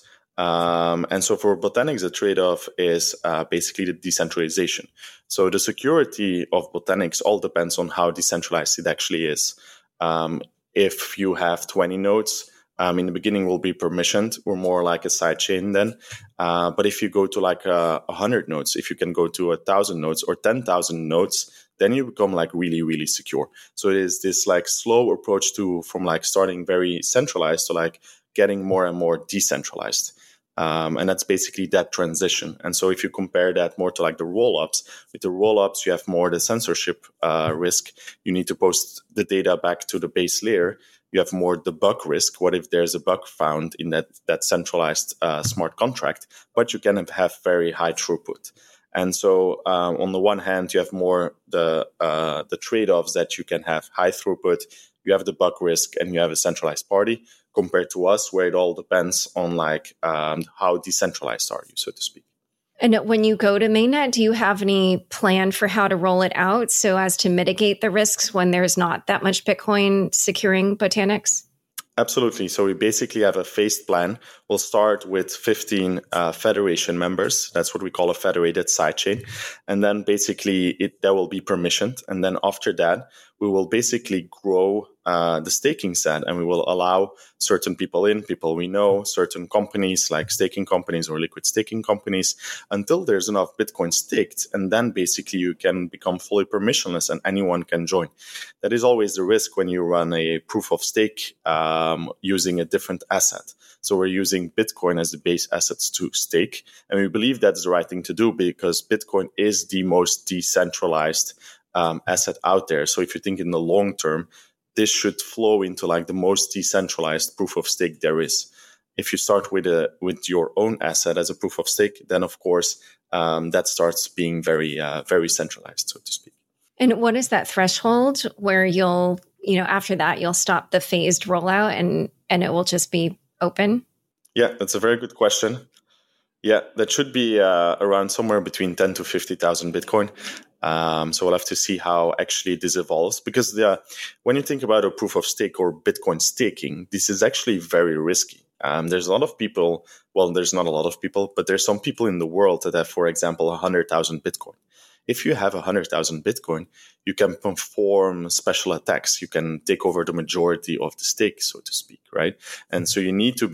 Um, and so for Botanix, the trade-off is uh, basically the decentralization. So the security of Botanix all depends on how decentralized it actually is. Um, if you have twenty nodes, um, in the beginning will be permissioned. We're more like a sidechain then. Uh, but if you go to like a, a hundred nodes, if you can go to a thousand nodes or ten thousand nodes, then you become like really, really secure. So it is this like slow approach to from like starting very centralized to like getting more and more decentralized. Um, and that's basically that transition. And so if you compare that more to like the rollups, with the rollups, you have more the censorship uh, risk. You need to post the data back to the base layer. You have more the bug risk. What if there's a bug found in that, that centralized uh, smart contract? But you can have very high throughput. And so um, on the one hand, you have more the uh, the trade-offs that you can have high throughput, you have the bug risk, and you have a centralized party, compared to us, where it all depends on like um, how decentralized are you, so to speak. And when you go to mainnet, do you have any plan for how to roll it out so as to mitigate the risks when there's not that much Bitcoin securing Botanix? Absolutely. So we basically have a phased plan. We'll start with fifteen uh, federation members. That's what we call a federated sidechain. And then basically it that will be permissioned. And then after that, we will basically grow uh, the staking set, and we will allow certain people in, people we know, certain companies like staking companies or liquid staking companies, until there's enough Bitcoin staked. And then basically you can become fully permissionless and anyone can join. That is always the risk when you run a proof of stake um, using a different asset. So we're using Bitcoin as the base assets to stake. And we believe that's the right thing to do because Bitcoin is the most decentralized um, asset out there. So if you think in the long term, this should flow into like the most decentralized proof of stake there is. If you start with a with your own asset as a proof of stake, then of course um, that starts being very uh, very centralized, so to speak. And what is that threshold where you'll, you know, after that you'll stop the phased rollout and and it will just be open? Yeah, that's a very good question. Yeah, that should be uh, around somewhere between ten to fifty thousand Bitcoin. Um, so we'll have to see how actually this evolves, because the, when you think about a proof of stake or Bitcoin staking, this is actually very risky. Um, there's a lot of people, well, there's not a lot of people, but there's some people in the world that have, for example, one hundred thousand Bitcoin. If you have one hundred thousand Bitcoin, you can perform special attacks. You can take over the majority of the stake, so to speak, right? And so you need to be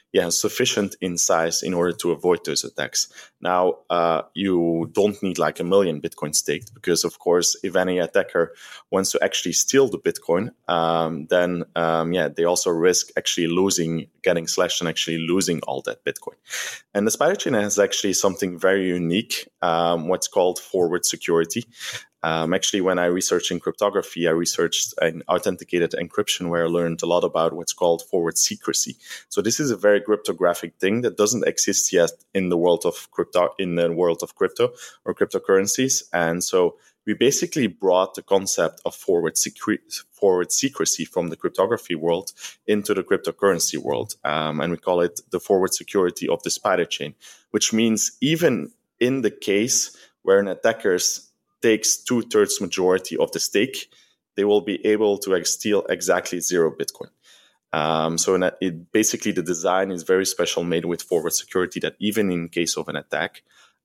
yeah, sufficient in size in order to avoid those attacks. Now, uh, you don't need like a million Bitcoin staked because, of course, if any attacker wants to actually steal the Bitcoin, um, then, um, yeah, they also risk actually losing, getting slashed and actually losing all that Bitcoin. And the Spider Chain has actually something very unique, um, what's called forward security. Um, actually, when I researched in cryptography, I researched an authenticated encryption where I learned a lot about what's called forward secrecy. So this is a very cryptographic thing that doesn't exist yet in the world of crypto, in the world of crypto or cryptocurrencies. And so we basically brought the concept of forward secre- forward secrecy from the cryptography world into the cryptocurrency world. Um, and we call it the forward security of the Spider Chain, which means even in the case where an attacker's takes two-thirds majority of the stake, they will be able to steal exactly zero Bitcoin. Um, so in a, it, basically the design is very special, made with forward security that even in case of an attack,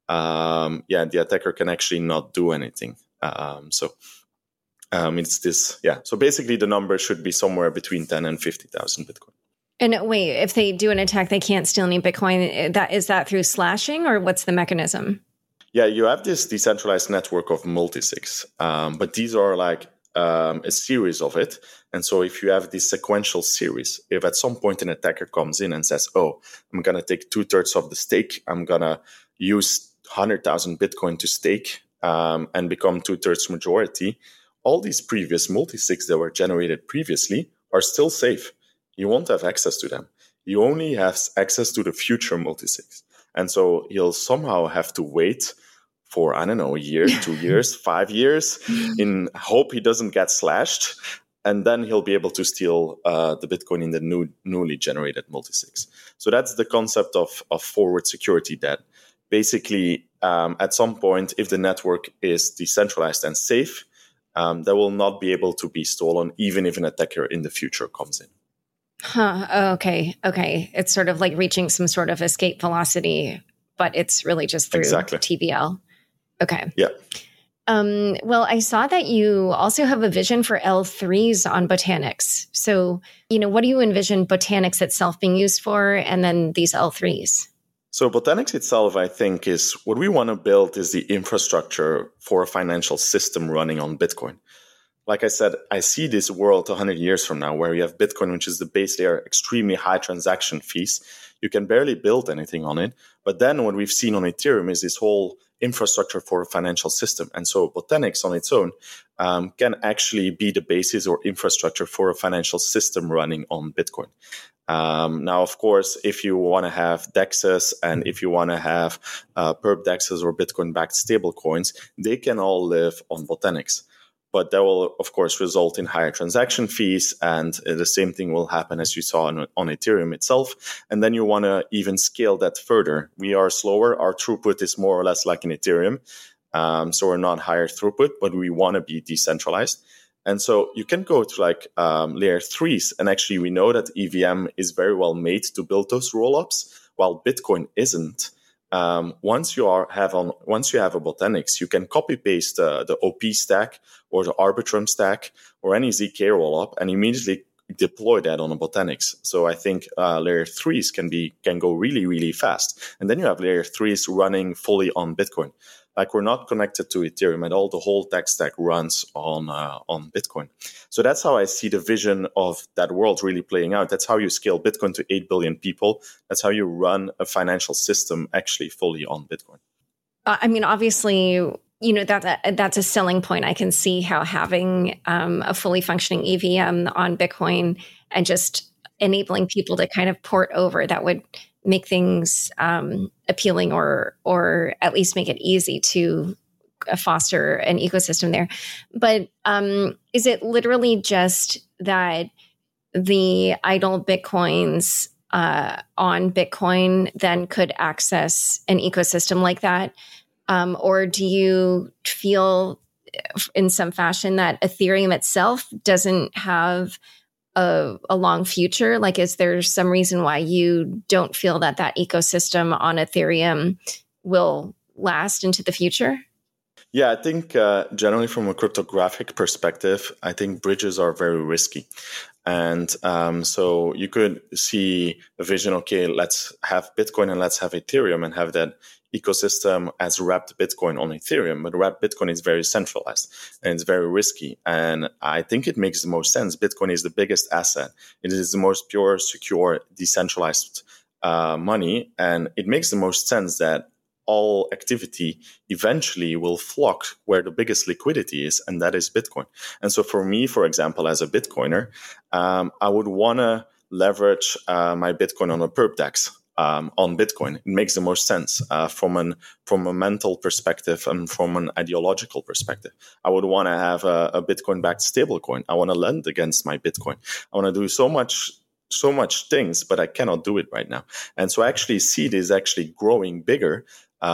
um, yeah, the attacker can actually not do anything. Um, so um, it's this, yeah. So basically the number should be somewhere between ten and fifty thousand Bitcoin. And wait, if they do an attack, they can't steal any Bitcoin. That is that through slashing, or what's the mechanism? Yeah, you have this decentralized network of multisigs, um, but these are like um, a series of it. And so if you have this sequential series, if at some point an attacker comes in and says, oh, I'm going to take two thirds of the stake, I'm going to use one hundred thousand Bitcoin to stake um, and become two thirds majority, all these previous multisigs that were generated previously are still safe. You won't have access to them. You only have access to the future multisigs. And so he'll somehow have to wait for, I don't know, a year, two years, five years, in hope he doesn't get slashed. And then he'll be able to steal uh, the Bitcoin in the new, newly generated multisigs. So that's the concept of, of forward security, that basically um, at some point, if the network is decentralized and safe, um, that will not be able to be stolen, even if an attacker in the future comes in. Huh. Okay. Okay. It's sort of like reaching some sort of escape velocity, but it's really just through exactly. T V L. Okay. Yeah. Um, well, I saw that you also have a vision for L threes on Botanix. So, you know, what do you envision Botanix itself being used for, and then these L threes? So Botanix itself, I think, is what we want to build is the infrastructure for a financial system running on Bitcoin. Like I said, I see this world one hundred years from now where you have Bitcoin, which is the base layer, extremely high transaction fees. You can barely build anything on it. But then what we've seen on Ethereum is this whole infrastructure for a financial system. And so Botanix on its own um, can actually be the basis or infrastructure for a financial system running on Bitcoin. Um, now, of course, if you want to have D E Xs and if you want to have uh, perp D E Xs or Bitcoin-backed stablecoins, they can all live on Botanix. But that will, of course, result in higher transaction fees. And the same thing will happen as you saw on, on Ethereum itself. And then you want to even scale that further. We are slower. Our throughput is more or less like in Ethereum. Um, so we're not higher throughput, but we want to be decentralized. And so you can go to like um, layer threes. And actually, we know that E V M is very well made to build those rollups, while Bitcoin isn't. Um, once you are have on once you have a Botanix, you can copy paste uh, the O P stack or the Arbitrum stack or any Z K rollup and immediately deploy that on a Botanix. So I think uh, layer threes can be can go really really fast, and then you have layer threes running fully on Bitcoin. Like we're not connected to Ethereum at all. The whole tech stack runs on uh, on Bitcoin. So that's how I see the vision of that world really playing out. That's how you scale Bitcoin to eight billion people. That's how you run a financial system actually fully on Bitcoin. Uh, I mean, obviously, you know, that, that that's a selling point. I can see how having um, a fully functioning E V M on Bitcoin and just enabling people to kind of port over, that would make things um, appealing, or or at least make it easy to uh, foster an ecosystem there. But um, is it literally just that the idle Bitcoins uh, on Bitcoin then could access an ecosystem like that? Um, or do you feel in some fashion that Ethereum itself doesn't have A, a long future? Like, is there some reason why you don't feel that that ecosystem on Ethereum will last into the future? Yeah, I think uh, generally from a cryptographic perspective, I think bridges are very risky. And um, so you could see a vision, okay, let's have Bitcoin and let's have Ethereum and have that ecosystem as wrapped Bitcoin on Ethereum. But wrapped Bitcoin is very centralized and it's very risky. And I think it makes the most sense. Bitcoin is the biggest asset. It is the most pure, secure, decentralized uh, money. And it makes the most sense that all activity eventually will flock where the biggest liquidity is, and that is Bitcoin. And so for me, for example, as a Bitcoiner, um, I would want to leverage uh, my Bitcoin on a perp DEX um, on Bitcoin. It makes the most sense uh, from an from a mental perspective and from an ideological perspective. I would want to have a, a Bitcoin-backed stablecoin. I want to lend against my Bitcoin. I want to do so much so much things, but I cannot do it right now. And so I actually see it is actually growing bigger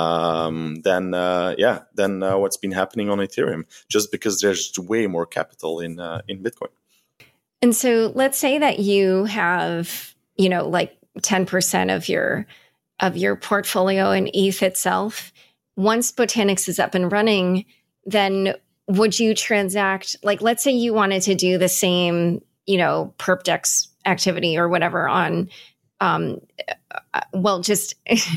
um, than uh, yeah than uh, what's been happening on Ethereum, just because there's way more capital in uh, in Bitcoin. And so let's say that you have, you know, like ten percent of your of your portfolio in E T H itself. Once Botanix is up and running, then would you transact, like, let's say you wanted to do the same, you know, perp DEX activity or whatever on, um, well, just,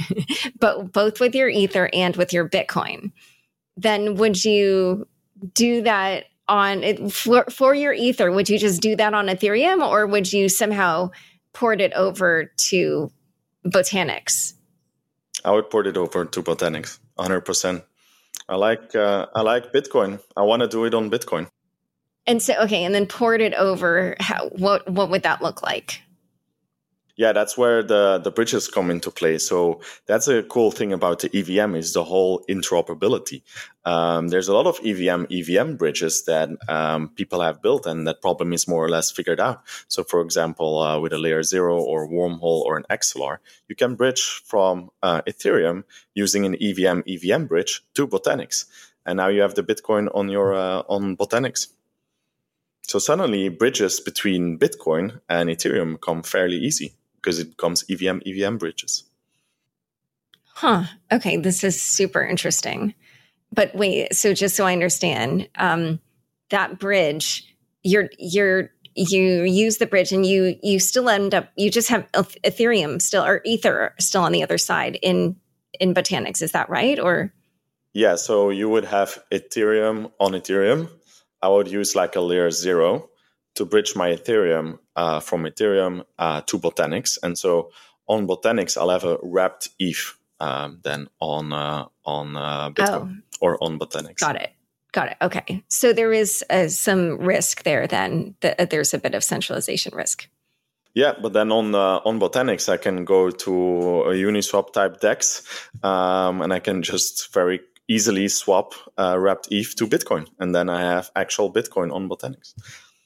but both with your Ether and with your Bitcoin, then would you do that on it for, for your Ether? Would you just do that on Ethereum, or would you somehow port it over to Botanix? I would port it over to Botanix, one hundred percent. I like uh, I like Bitcoin. I want to do it on Bitcoin. And so, okay, and then port it over. How, what what would that look like? Yeah, that's where the, the bridges come into play. So that's a cool thing about the E V M is the whole interoperability. Um, there's a lot of E V M E V M bridges that um, people have built, and that problem is more or less figured out. So, for example, uh, with a layer zero or Wormhole or an X L R, you can bridge from uh, Ethereum using an E V M E V M bridge to Botanix, and now you have the Bitcoin on your uh, on Botanix. So suddenly, bridges between Bitcoin and Ethereum come fairly easy, because it becomes E V M, E V M bridges. Huh. Okay. This is super interesting. But wait, so just so I understand, um, that bridge, you're, you're, you use the bridge and you, you still end up, you just have Ethereum still, or Ether still on the other side in, in Botanix. Is that right? Or? Yeah. So you would have Ethereum on Ethereum. I would use like a layer zero to bridge my Ethereum uh, from Ethereum uh, to Botanix. And so on Botanix, I'll have a wrapped E T H um, then on uh, on uh, Bitcoin oh. or on Botanix. Got it. Got it. Okay. So there is uh, some risk there then. That there's a bit of centralization risk. Yeah, but then on uh, on Botanix, I can go to a Uniswap type DEX um, and I can just very easily swap uh, wrapped E T H to Bitcoin. And then I have actual Bitcoin on Botanix.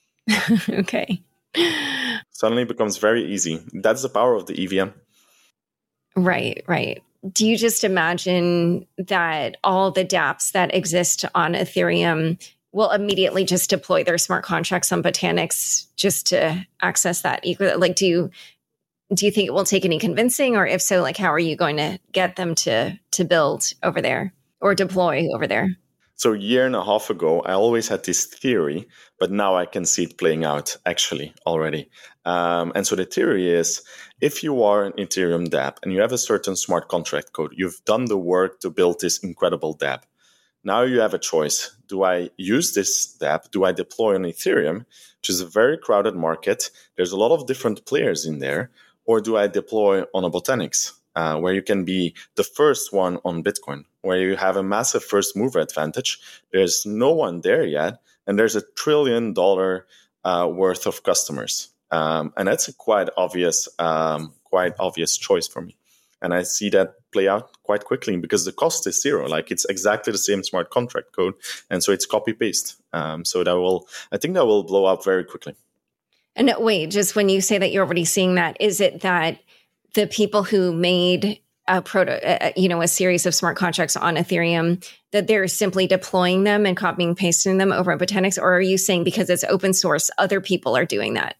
Okay. Suddenly it becomes very easy. That's the power of the E V M. Right, right. Do you just imagine that all the dApps that exist on Ethereum will immediately just deploy their smart contracts on Botanix just to access that? Like, do you, do you think it will take any convincing? Or if so, like, how are you going to get them to to build over there or deploy over there? So a year and a half ago, I always had this theory, but now I can see it playing out actually already. Um, and so the theory is, if you are an Ethereum dApp and you have a certain smart contract code, you've done the work to build this incredible dApp. Now you have a choice. Do I use this dApp? Do I deploy on Ethereum, which is a very crowded market? There's a lot of different players in there. Or do I deploy on a Botanix? Uh, where you can be the first one on Bitcoin, where you have a massive first mover advantage. There's no one there yet, and there's a trillion dollar uh, worth of customers, um, and that's a quite obvious, um, quite obvious choice for me. And I see that play out quite quickly because the cost is zero. Like, it's exactly the same smart contract code, and so it's copy paste. Um, so that will, I think, that will blow up very quickly. And wait, just when you say that you're already seeing that, is it that the people who made a proto, uh, you know, a series of smart contracts on Ethereum, that they're simply deploying them and copying and pasting them over at Botanix? Or are you saying because it's open source, other people are doing that?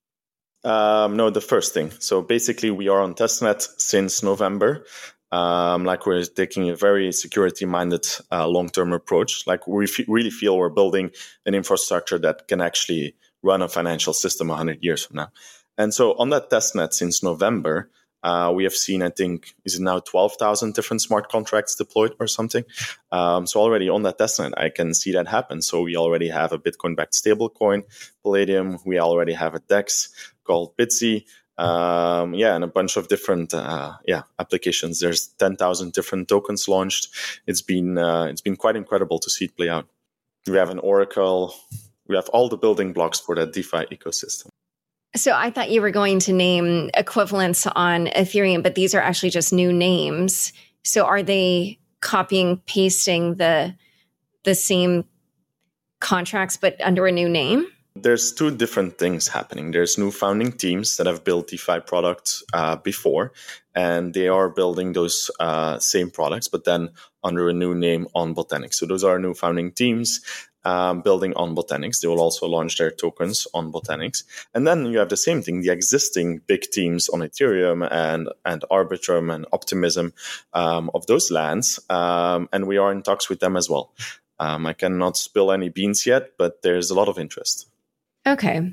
Um, no, the first thing. So basically, we are on testnet since November. Um, like, we're taking a very security-minded uh, long-term approach. Like, we f- really feel we're building an infrastructure that can actually run a financial system one hundred years from now. And so on that testnet since November, uh, we have seen, I think, is it now twelve thousand different smart contracts deployed or something? Um, so already on that testnet, I can see that happen. So we already have a Bitcoin-backed stablecoin, Palladium. We already have a DEX called Bitsy. Um, yeah, and a bunch of different uh, yeah applications. There's ten thousand different tokens launched. It's been uh, it's been quite incredible to see it play out. We have an Oracle. We have all the building blocks for that DeFi ecosystem. So I thought you were going to name equivalents on Ethereum, but these are actually just new names. So are they copying, pasting the the same contracts, but under a new name? There's two different things happening. There's new founding teams that have built DeFi products uh, before, and they are building those uh, same products, but then under a new name on Botanics. So those are new founding teams um, building on Botanics. They will also launch their tokens on Botanics. And then you have the same thing, the existing big teams on Ethereum and, and Arbitrum and Optimism um, of those lands. Um, and we are in talks with them as well. Um, I cannot spill any beans yet, but there's a lot of interest. Okay.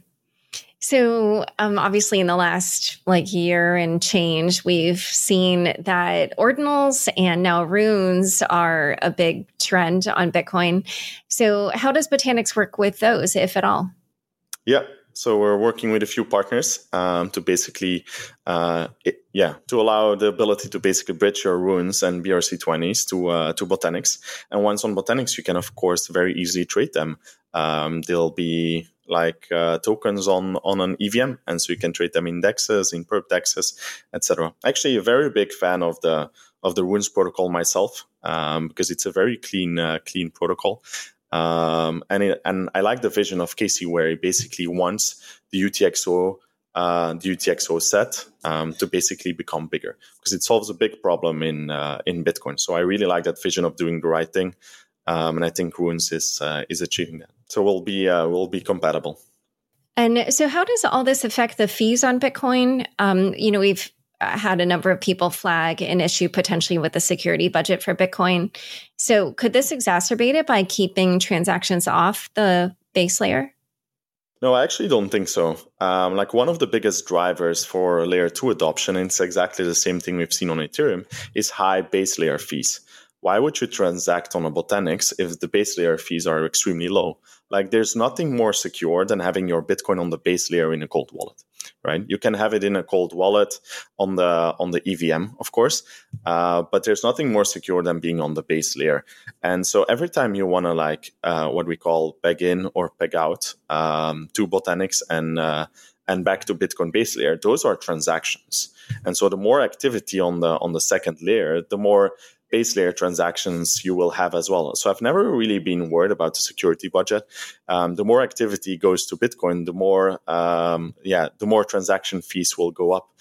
So um, obviously in the last like year and change, we've seen that ordinals and now runes are a big trend on Bitcoin. So how does Botanics work with those, if at all? Yeah. So we're working with a few partners um, to basically, uh, it, yeah, to allow the ability to basically bridge your runes and B R C twenties to uh, to Botanics. And once on Botanics, you can, of course, very easily trade them. Um, they'll be like uh, tokens on, on an E V M. And so you can trade them in dexes, in perp dexes, et cetera. Actually, a very big fan of the of the Runes protocol myself, um, because it's a very clean, uh, clean protocol. Um, and it, and I like the vision of Casey where he basically wants the U T X O uh, the U T X O set um, to basically become bigger because it solves a big problem in uh, in Bitcoin. So I really like that vision of doing the right thing, um, and I think Runes is uh, is achieving that. So we'll be uh, we'll be compatible. And so, how does all this affect the fees on Bitcoin? Um, you know, we've had a number of people flag an issue potentially with the security budget for Bitcoin. So could this exacerbate it by keeping transactions off the base layer? No, I actually don't think so. Um, like one of the biggest drivers for layer two adoption, and it's exactly the same thing we've seen on Ethereum, is high base layer fees. Why would you transact on a Botanics if the base layer fees are extremely low? Like there's nothing more secure than having your Bitcoin on the base layer in a cold wallet, right? You can have it in a cold wallet on the on the E V M, of course, uh, but there's nothing more secure than being on the base layer. And so every time you want to like uh, what we call peg in or peg out um, to Botanics and uh, and back to Bitcoin base layer, those are transactions. And so the more activity on the on the second layer, the more base layer transactions you will have as well. So I've never really been worried about the security budget. Um, the more activity goes to Bitcoin, the more, um, yeah, the more transaction fees will go up.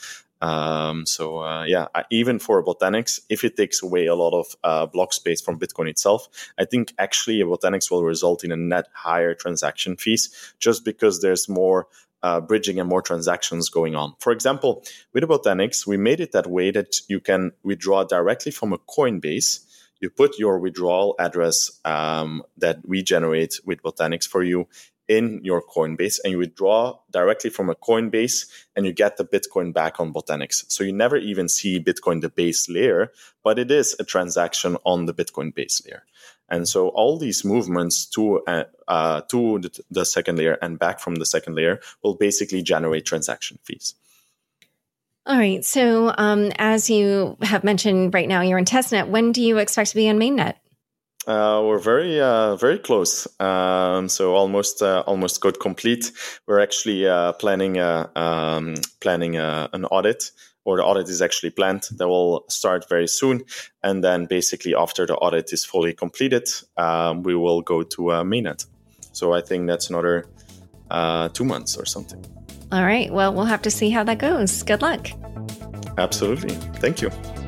Um, so uh, yeah, I, even for Botanics, if it takes away a lot of uh, block space from Bitcoin itself, I think actually Botanics will result in a net higher transaction fees just because there's more Uh, bridging and more transactions going on. For example, with Botanics, we made it that way that you can withdraw directly from a Coinbase. You put your withdrawal address um, that we generate with Botanics for you in your Coinbase, and you withdraw directly from a Coinbase, and you get the Bitcoin back on Botanics. So you never even see Bitcoin, the base layer, but it is a transaction on the Bitcoin base layer. And so all these movements to uh, uh, to the, the second layer and back from the second layer will basically generate transaction fees. All right. So um, as you have mentioned right now, you're in testnet. When do you expect to be on mainnet? Uh, we're very, uh, very close. Um, so almost, uh, almost code complete. We're actually uh, planning, a, um, planning a, an audit, or the audit is actually planned. That will start very soon, and then basically after the audit is fully completed, um, we will go to uh, mainnet. So I think that's another uh, two months or something. All right. Well, we'll have to see how that goes. Good luck. Absolutely. Thank you.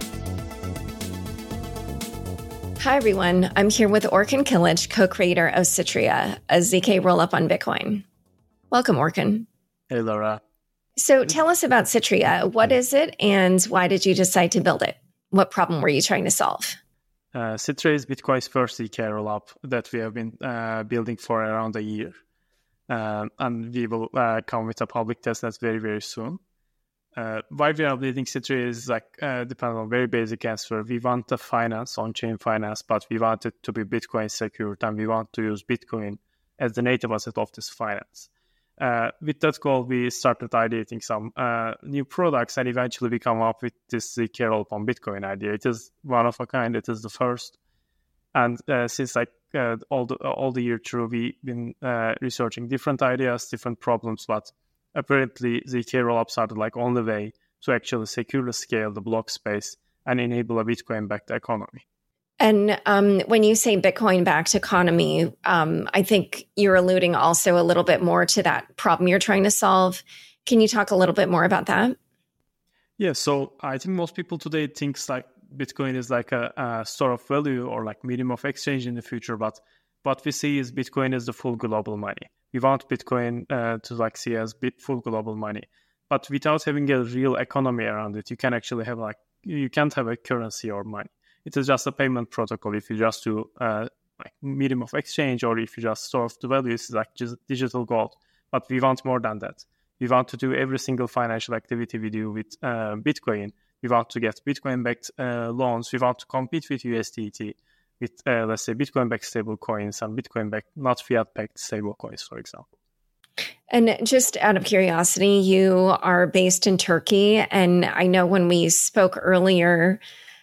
Hi, everyone. I'm here with Orkun Kilic, co-creator of Citria, a Z K rollup on Bitcoin. Welcome, Orkun. Hey, Laura. So tell us about Citria. What is it, and why did you decide to build it? What problem were you trying to solve? Uh, Citria is Bitcoin's first Z K rollup that we have been uh, building for around a year. Um, and we will uh, come with a public testnet very, very soon. Uh, why we are building Citria is like uh, depends on very basic answer. We want the finance, on-chain finance, but we want it to be Bitcoin secured, and we want to use Bitcoin as the native asset of this finance. Uh, with that goal, we started ideating some uh, new products, and eventually we come up with this Z K rollup on Bitcoin idea. It is one of a kind. It is the first, and uh, since like uh, all the all the year through, we've been uh, researching different ideas, different problems, but apparently Z K rollups are the like only way to actually securely scale the block space and enable a Bitcoin-backed economy. And um, when you say Bitcoin-backed economy, um, I think you're alluding also a little bit more to that problem you're trying to solve. Can you talk a little bit more about that? Yeah, so I think most people today think like Bitcoin is like a, a store of value or like medium of exchange in the future, but what we see is Bitcoin is the full global money. We want Bitcoin uh, to like see as bit full global money, but without having a real economy around it, you can actually have like you can't have a currency or money. It is just a payment protocol. If you just do uh, like medium of exchange, or if you just store the values, it's like just digital gold. But we want more than that. We want to do every single financial activity we do with uh, Bitcoin. We want to get Bitcoin-backed uh, loans. We want to compete with U S D T. With, uh, let's say, Bitcoin-backed stable coins and Bitcoin-backed, not fiat-backed stable coins, for example. And just out of curiosity, you are based in Turkey. And I know when we spoke earlier,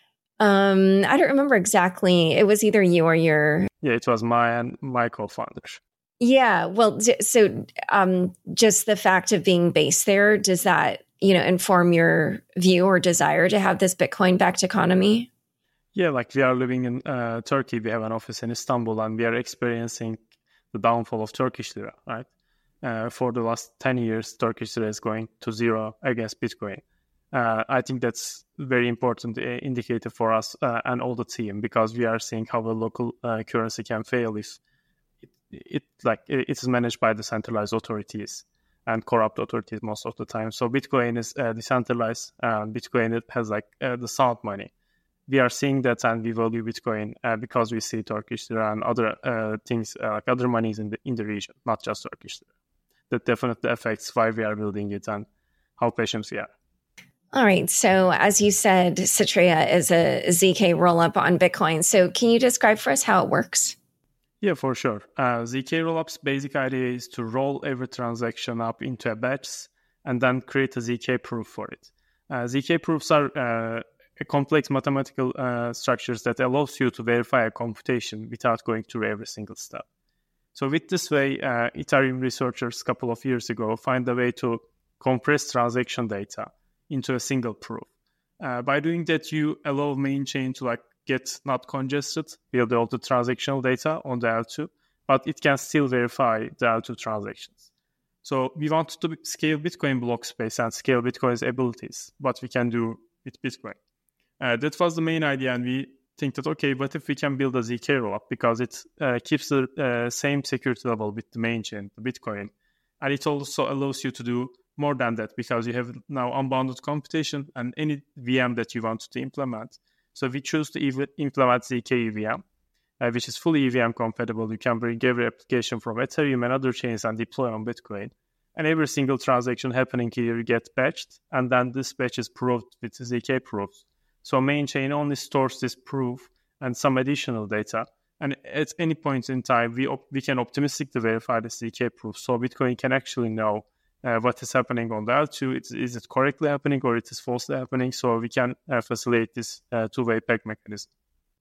um, I don't remember exactly. It was either you or your... Yeah, it was my and my co-founders. Yeah, well, so um, just the fact of being based there, does that, you know, inform your view or desire to have this Bitcoin-backed economy? Yeah, like we are living in uh, Turkey. We have an office in Istanbul, and we are experiencing the downfall of Turkish lira, right? Uh, for the last ten years, Turkish lira is going to zero against Bitcoin. Uh, I think that's a very important uh, indicator for us uh, and all the team, because we are seeing how a local uh, currency can fail if it, it like it is managed by the centralized authorities and corrupt authorities most of the time. So Bitcoin is uh, decentralized, and Bitcoin it has like uh, the sound money. We are seeing that, and we value Bitcoin uh, because we see Turkish lira and other uh, things uh, like other monies in the in the region, not just Turkish lira. That definitely affects why we are building it and how patient we are. All right. So as you said, Citria is a Z K rollup on Bitcoin. So can you describe for us how it works? Yeah, for sure. Uh, Z K rollup's basic idea is to roll every transaction up into a batch and then create a Z K proof for it. Uh, Z K proofs are uh, complex mathematical uh, structures that allows you to verify a computation without going through every single step. So with this way, uh, Ethereum researchers a couple of years ago find a way to compress transaction data into a single proof. Uh, by doing that, you allow main chain to like get not congested, build all the transactional data on the L two, but it can still verify the L two transactions. So we want to scale Bitcoin block space and scale Bitcoin's abilities, what we can do with Bitcoin. Uh, that was the main idea, and we think that, okay, what if we can build a Z K rollup, because it uh, keeps the uh, same security level with the main chain, the Bitcoin, and it also allows you to do more than that, because you have now unbounded computation and any V M that you want to implement. So we choose to ev- implement Z K E V M, uh, which is fully E V M compatible. You can bring every application from Ethereum and other chains and deploy on Bitcoin. And every single transaction happening here gets batched, and then this batch is proved with Z K proofs. So main chain only stores this proof and some additional data. And at any point in time, we op- we can optimistically verify the Z K proof. So Bitcoin can actually know uh, what is happening on the L two. It's, is it correctly happening or it is falsely happening? So we can uh, facilitate this uh, two-way peg mechanism.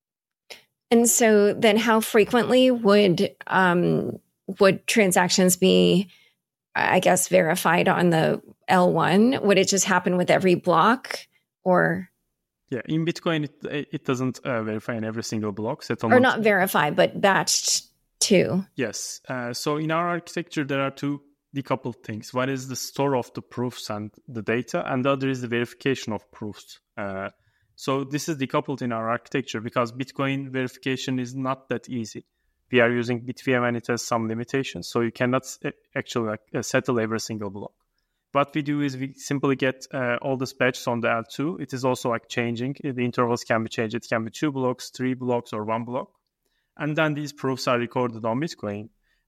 And so then how frequently would um, would transactions be, I guess, verified on the L one? Would it just happen with every block, or... Yeah, in Bitcoin, it it doesn't uh, verify in every single block. Settlement. Or not verify, but batched too. Yes. Uh, so in our architecture, there are two decoupled things. One is the store of the proofs and the data, and the other is the verification of proofs. Uh, so this is decoupled in our architecture because Bitcoin verification is not that easy. We are using BitVM and it has some limitations, so you cannot actually like, settle every single block. What we do is we simply get uh, all the batches on the L two. It is also like changing. The intervals can be changed. It can be two blocks, three blocks, or one block. And then these proofs are recorded on Bitcoin.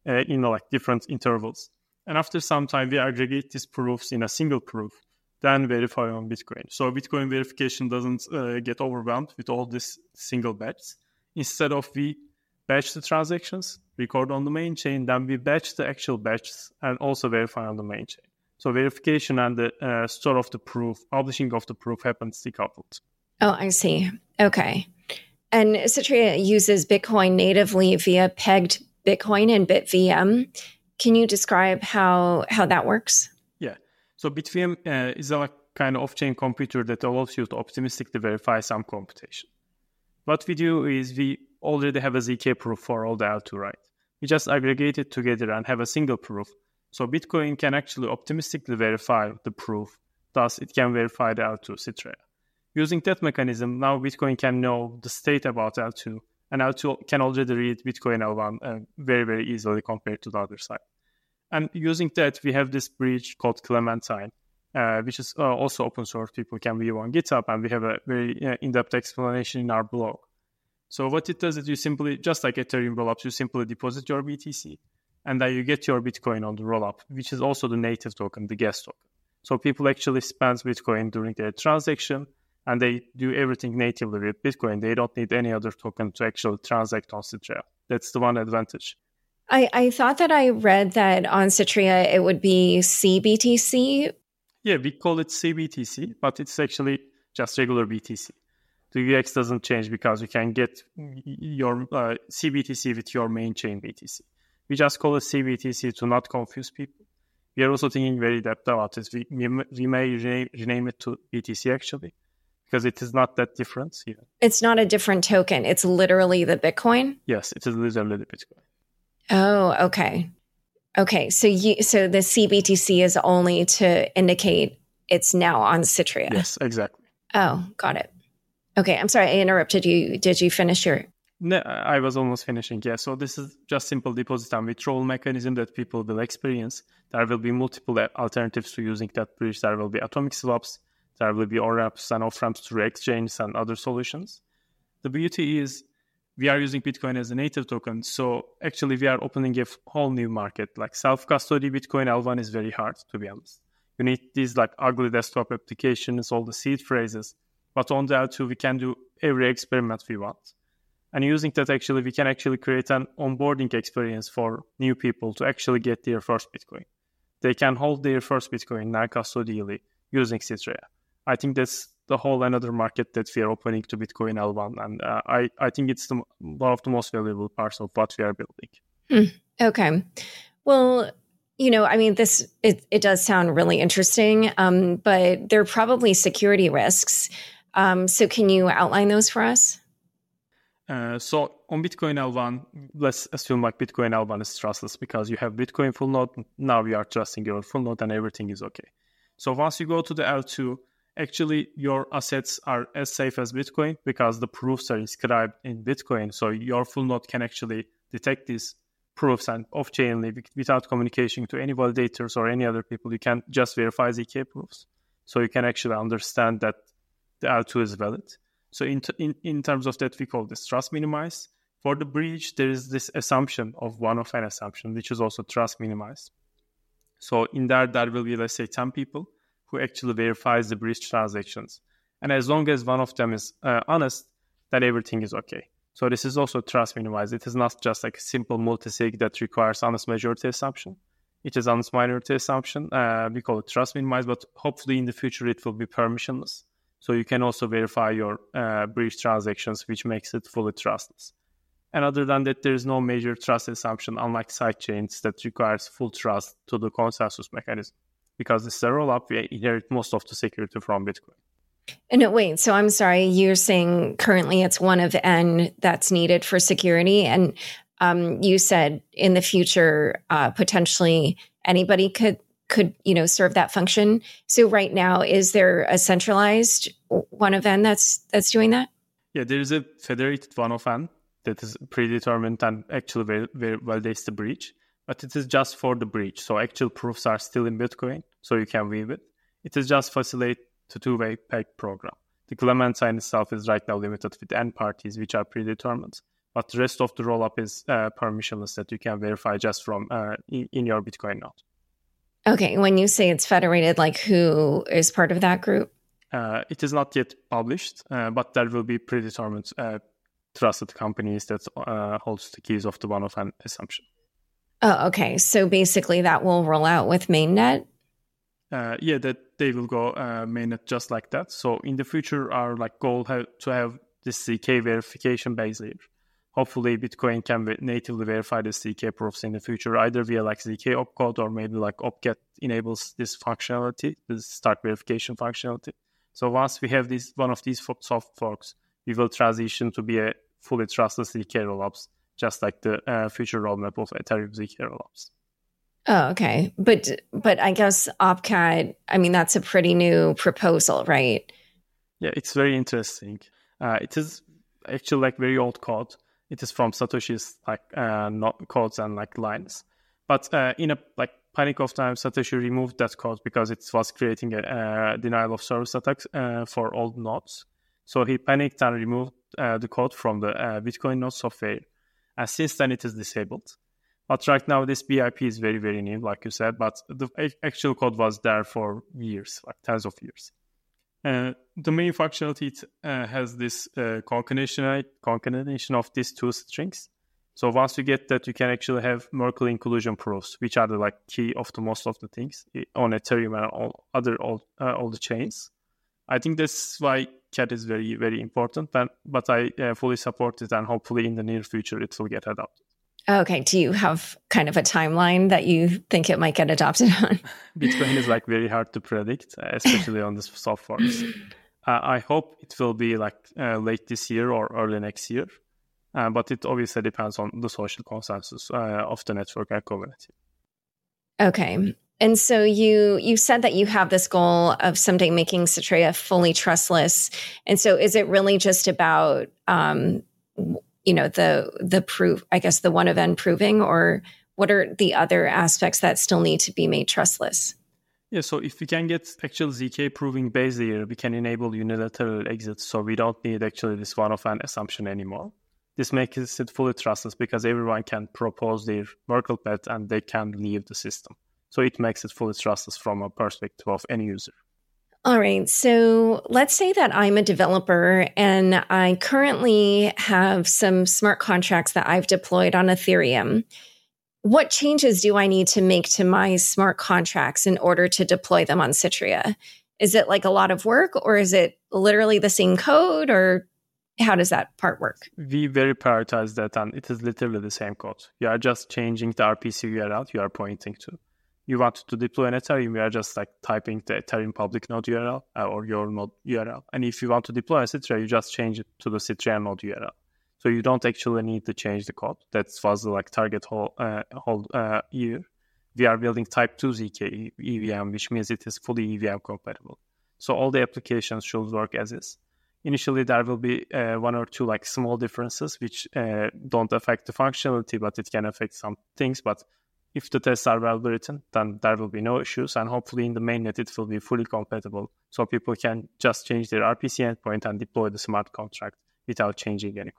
uh, in like different intervals. And after some time, we aggregate these proofs in a single proof, then verify on Bitcoin. So Bitcoin verification doesn't uh, get overwhelmed with all these single batches. Instead of we batch the transactions, record on the main chain, then we batch the actual batches and also verify on the main chain. So verification and the uh, store of the proof, publishing of the proof happens decoupled. Oh, I see. Okay. And Citrea uses Bitcoin natively via pegged Bitcoin and BitVM. Can you describe how, how that works? Yeah. So BitVM uh, is a like, kind of off-chain computer that allows you to optimistically verify some computation. What we do is we already have a Z K proof for all the L two, right? We just aggregate it together and have a single proof. So Bitcoin can actually optimistically verify the proof. Thus, it can verify the L two Citrea. Using that mechanism, now Bitcoin can know the state about L two, and L two can already read Bitcoin L one uh, very, very easily compared to the other side. And using that, we have this bridge called Clementine, uh, which is uh, also open source. People can view on GitHub, and we have a very uh, in-depth explanation in our blog. So what it does is you simply, just like Ethereum rollups, you simply deposit your B T C, and then you get your Bitcoin on the rollup, which is also the native token, the gas token. So people actually spend Bitcoin during their transaction, and they do everything natively with Bitcoin. They don't need any other token to actually transact on Citrea. That's the one advantage. I, I thought that I read that on Citrea it would be C B T C. Yeah, we call it C B T C, but it's actually just regular B T C. The U X doesn't change because you can get your uh, C B T C with your main chain B T C. We just call it C B T C to not confuse people. We are also thinking very depth about it. We, we, we may rename, rename it to B T C actually, because it is not that different here. It's not a different token. It's literally the Bitcoin? Yes, it is literally the Bitcoin. Oh, okay. Okay, so you, so the C B T C is only to indicate it's now on Citrea. Yes, exactly. Oh, got it. Okay, I'm sorry, I interrupted you. Did you finish your... No, I was almost finishing. Yeah, so this is just simple deposit and withdrawal mechanism that people will experience. There will be multiple alternatives to using that bridge. There will be atomic swaps. There will be on-ramps and off-ramps through exchanges and other solutions. The beauty is we are using Bitcoin as a native token. So actually we are opening a whole new market. Like self-custody Bitcoin L one is very hard, to be honest. You need these like ugly desktop applications, all the seed phrases. But on the L two, we can do every experiment we want. And using that, actually, we can actually create an onboarding experience for new people to actually get their first Bitcoin. They can hold their first Bitcoin non-custodially using Citrea. I think that's the whole another market that we are opening to Bitcoin L one. And uh, I, I think it's the, one of the most valuable parts of what we are building. Hmm. Okay. Well, you know, I mean, this, it, it does sound really interesting, um, but there are probably security risks. Um, so can you outline those for us? Uh, so on Bitcoin L one, let's assume like Bitcoin L one is trustless because you have Bitcoin full node. Now we are trusting your full node and everything is okay. So once you go to the L two, actually your assets are as safe as Bitcoin because the proofs are inscribed in Bitcoin. So your full node can actually detect these proofs and off-chainly without communication to any validators or any other people. You can just verify Z K proofs. So you can actually understand that the L two is valid. So in, t- in in terms of that, we call this trust minimized. For the breach, there is this assumption of one of an assumption, which is also trust minimized. So in there, there will be, let's say, ten people who actually verifies the breach transactions. And as long as one of them is uh, honest, then everything is okay. So this is also trust minimized. It is not just like a simple multisig that requires honest majority assumption. It is honest minority assumption. Uh, we call it trust minimized, but hopefully in the future it will be permissionless. So you can also verify your uh, breach transactions, which makes it fully trustless. And other than that, there is no major trust assumption, unlike sidechains that requires full trust to the consensus mechanism. Because this is a rollup, we inherit most of the security from Bitcoin. No, wait, so I'm sorry, you're saying currently it's one of N that's needed for security. And um, you said in the future, uh, potentially anybody could could, you know, serve that function. So right now, is there a centralized one of N that's that's doing that? Yeah, there is a federated one of N that is predetermined and actually very, very validates the breach. But it is just for the breach. So actual proofs are still in Bitcoin, so you can weave it. It is just facilitate the two-way peg program. The Clementine itself is right now limited with N parties, which are predetermined. But the rest of the rollup is uh, permissionless that you can verify just from uh, in, in your Bitcoin node. Okay, when you say it's federated, like who is part of that group? Uh, it is not yet published, uh, but there will be predetermined uh, trusted companies that uh, holds the keys of the one-of-an assumption. Oh, okay. So basically that will roll out with mainnet? Uh, yeah, that they will go uh, mainnet just like that. So in the future, our like goal ha- to have this Z K verification base layer. Hopefully, Bitcoin can ve- natively verify the Z K proofs in the future, either via like Z K opcode or maybe like opget enables this functionality, this start verification functionality. So once we have this one of these soft forks, we will transition to be a fully trustless Z K rollups, just like the uh, future roadmap of Ethereum Z K rollups. Oh, okay. But but I guess Opcat, I mean, that's a pretty new proposal, right? Yeah, it's very interesting. Uh, it is actually like very old code. It is from Satoshi's like uh, not codes and like lines. But uh, in a like panic of time, Satoshi removed that code because it was creating a uh, denial of service attack uh, for old nodes. So he panicked and removed uh, the code from the uh, Bitcoin node software. And since then, it is disabled. But right now, this B I P is very, very new, like you said. But the actual code was there for years, like tens of years. Uh, the main functionality it, uh, has this uh, concatenation, concatenation of these two strings. So once you get that, you can actually have Merkle inclusion proofs, which are the like key of the most of the things on Ethereum and all other all, uh, all the chains. I think that's why C A D is very, very important. But, but I uh, fully support it, and hopefully in the near future it will get adopted. Okay. Do you have kind of a timeline that you think it might get adopted on? Bitcoin is like very hard to predict, especially on the soft forks. Uh, I hope it will be like uh, late this year or early next year. Uh, but it obviously depends on the social consensus uh, of the network and community. Okay. And so you you said that you have this goal of someday making Cetrea fully trustless. And so is it really just about, um, you know, the the proof, I guess the one of n proving, or what are the other aspects that still need to be made trustless? Yeah, so if we can get actual Z K proving base layer, we can enable unilateral exits. So we don't need actually this one of an assumption anymore. This makes it fully trustless because everyone can propose their Merkle path and they can leave the system. So it makes it fully trustless from a perspective of any user. All right. So let's say that I'm a developer and I currently have some smart contracts that I've deployed on Ethereum. What changes do I need to make to my smart contracts in order to deploy them on Cetrea? Is it like a lot of work, or is it literally the same code, or how does that part work? We very prioritize that, and it is literally the same code. You are just changing the R P C U R L you are pointing to. You want to deploy an Ethereum, you are just like typing the Ethereum public node U R L uh, or your node U R L. And if you want to deploy a Cetrea, you just change it to the Cetrea node U R L. So you don't actually need to change the code. That was the like target whole, uh, whole uh, year. We are building type two Z K E V M, which means it is fully E V M compatible. So all the applications should work as is. Initially, there will be uh, one or two like small differences which uh, don't affect the functionality, but it can affect some things. But if the tests are well written, then there will be no issues. And hopefully in the mainnet, it will be fully compatible. So people can just change their R P C endpoint and deploy the smart contract without changing any code.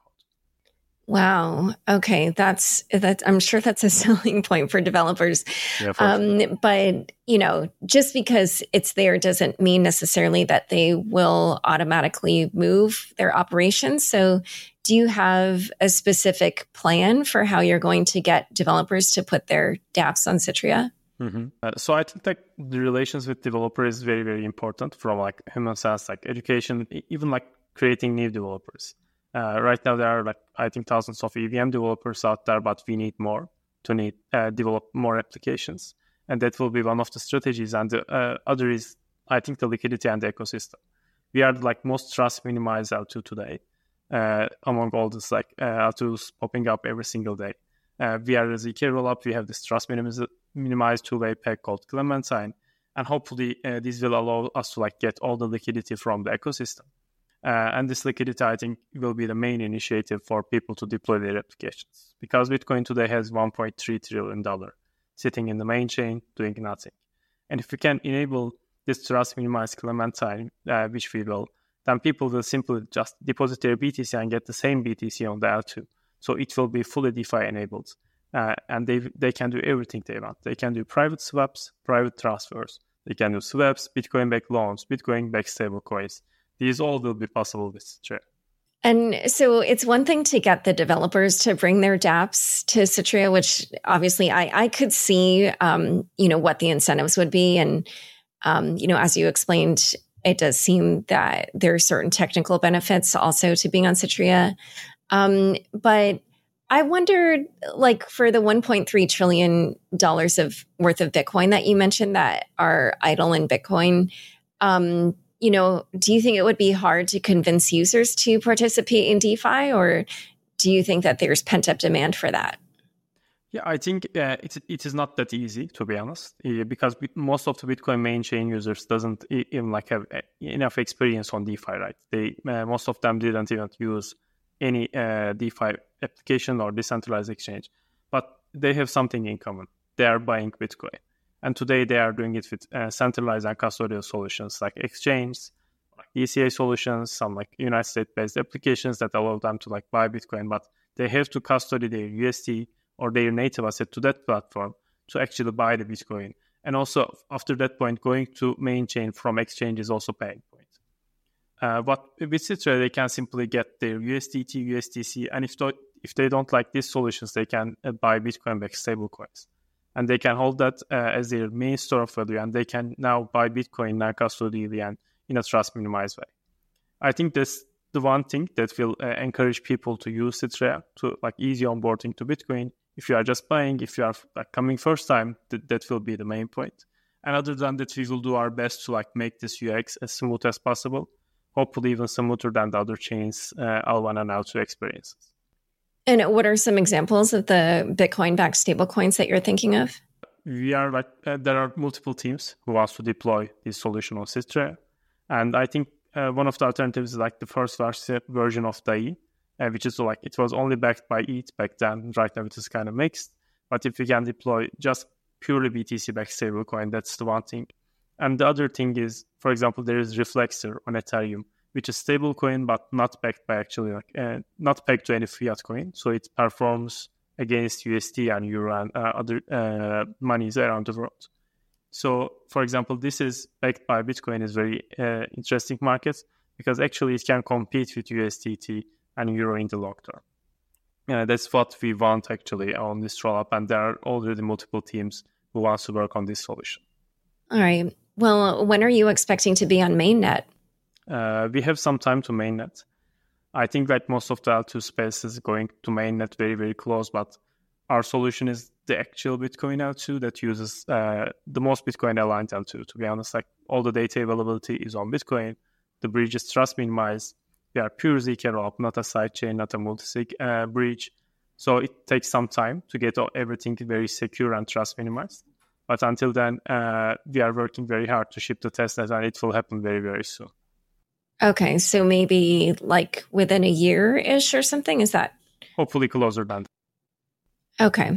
Wow. Okay. That's, that, I'm sure that's a selling point for developers. Yeah, for um, sure. But, you know, just because it's there doesn't mean necessarily that they will automatically move their operations. So do you have a specific plan for how you're going to get developers to put their dApps on Cetrea? Mm-hmm. Uh, so I think that the relations with developers is very, very important from like human sense, like education, even like creating new developers. Uh, right now, there are like, I think, thousands of E V M developers out there, but we need more to need uh, develop more applications. And that will be one of the strategies. And the uh, other is, I think, the liquidity and the ecosystem. We are like most trust minimized L two today uh, among all this like uh, L twos popping up every single day. Uh, we are a Z K rollup. We have this trust minimiz- minimized two-way peg called Clementine. And hopefully, uh, this will allow us to like get all the liquidity from the ecosystem. Uh, and this liquidity, I think, will be the main initiative for people to deploy their applications. Because Bitcoin today has one point three trillion dollars sitting in the main chain doing nothing. And if we can enable this trust minimized Clementine, uh, which we will, then people will simply just deposit their B T C and get the same B T C on the L two. So it will be fully DeFi enabled. Uh, and they they can do everything they want. They can do private swaps, private transfers. They can do swaps, Bitcoin-backed loans, Bitcoin-backed stablecoins. These all will be possible with Citrea. And so it's one thing to get the developers to bring their dApps to Citrea, which obviously I, I could see, um, you know, what the incentives would be. And, um, you know, as you explained, it does seem that there are certain technical benefits also to being on Citrea. Um, but I wondered, like, for the one point three trillion dollars of worth of Bitcoin that you mentioned that are idle in Bitcoin, um, you know, do you think it would be hard to convince users to participate in DeFi, or do you think that there's pent-up demand for that? Yeah, I think uh, it, it is not that easy, to be honest, uh, because most of the Bitcoin main chain users doesn't even like have enough experience on DeFi, right? They uh, most of them didn't even use any uh, DeFi application or decentralized exchange, but they have something in common. They are buying Bitcoin. And today they are doing it with uh, centralized and custodial solutions like exchange, like E C A solutions, some like United States-based applications that allow them to like buy Bitcoin, but they have to custody their U S D or their native asset to that platform to actually buy the Bitcoin. And also after that point, going to main chain from exchange is also paying point. Uh, but with Citrea, they can simply get their U S D T, U S D C, and if they, if they don't like these solutions, they can uh, buy Bitcoin-backed stablecoins. And they can hold that uh, as their main store of value, and they can now buy Bitcoin non-custodially and in a trust-minimized way. I think that's the one thing that will uh, encourage people to use Citrea to like easy onboarding to Bitcoin. If you are just buying, if you are like, coming first time, th- that will be the main point. And other than that, we will do our best to like make this U X as smooth as possible. Hopefully, even smoother than the other chains uh, Alwan and L two experiences. And what are some examples of the Bitcoin-backed stablecoins that you're thinking of? We are like uh, there are multiple teams who wants to deploy this solution on Citrea, and I think uh, one of the alternatives is like the first version of D A I, uh, which is like it was only backed by E T H back then. Right now it is kind of mixed, but if we can deploy just purely B T C-backed stablecoin, that's the one thing. And the other thing is, for example, there is Reflexer on Ethereum, which is stablecoin but not backed by actually like uh, not pegged to any fiat coin, so it performs against U S D and Euro and uh, other uh, monies around the world. So, for example, this is backed by Bitcoin is very uh, interesting market because actually it can compete with U S D T and Euro in the long term. Uh, that's what we want actually on this rollup, and there are already multiple teams who want to work on this solution. All right. Well, when are you expecting to be on mainnet? Uh, we have some time to mainnet. I think that most of the L two space is going to mainnet very, very close, but our solution is the actual Bitcoin L two that uses uh, the most Bitcoin-aligned L two. To be honest, like all the data availability is on Bitcoin. The bridge is trust minimized. We are pure Z K rollup, not a sidechain, not a multi-sig uh, bridge. So it takes some time to get everything very secure and trust minimized. But until then, uh, we are working very hard to ship the testnet, and it will happen very, very soon. Okay, so maybe like within a year-ish or something? Is that? Hopefully closer than that. Okay.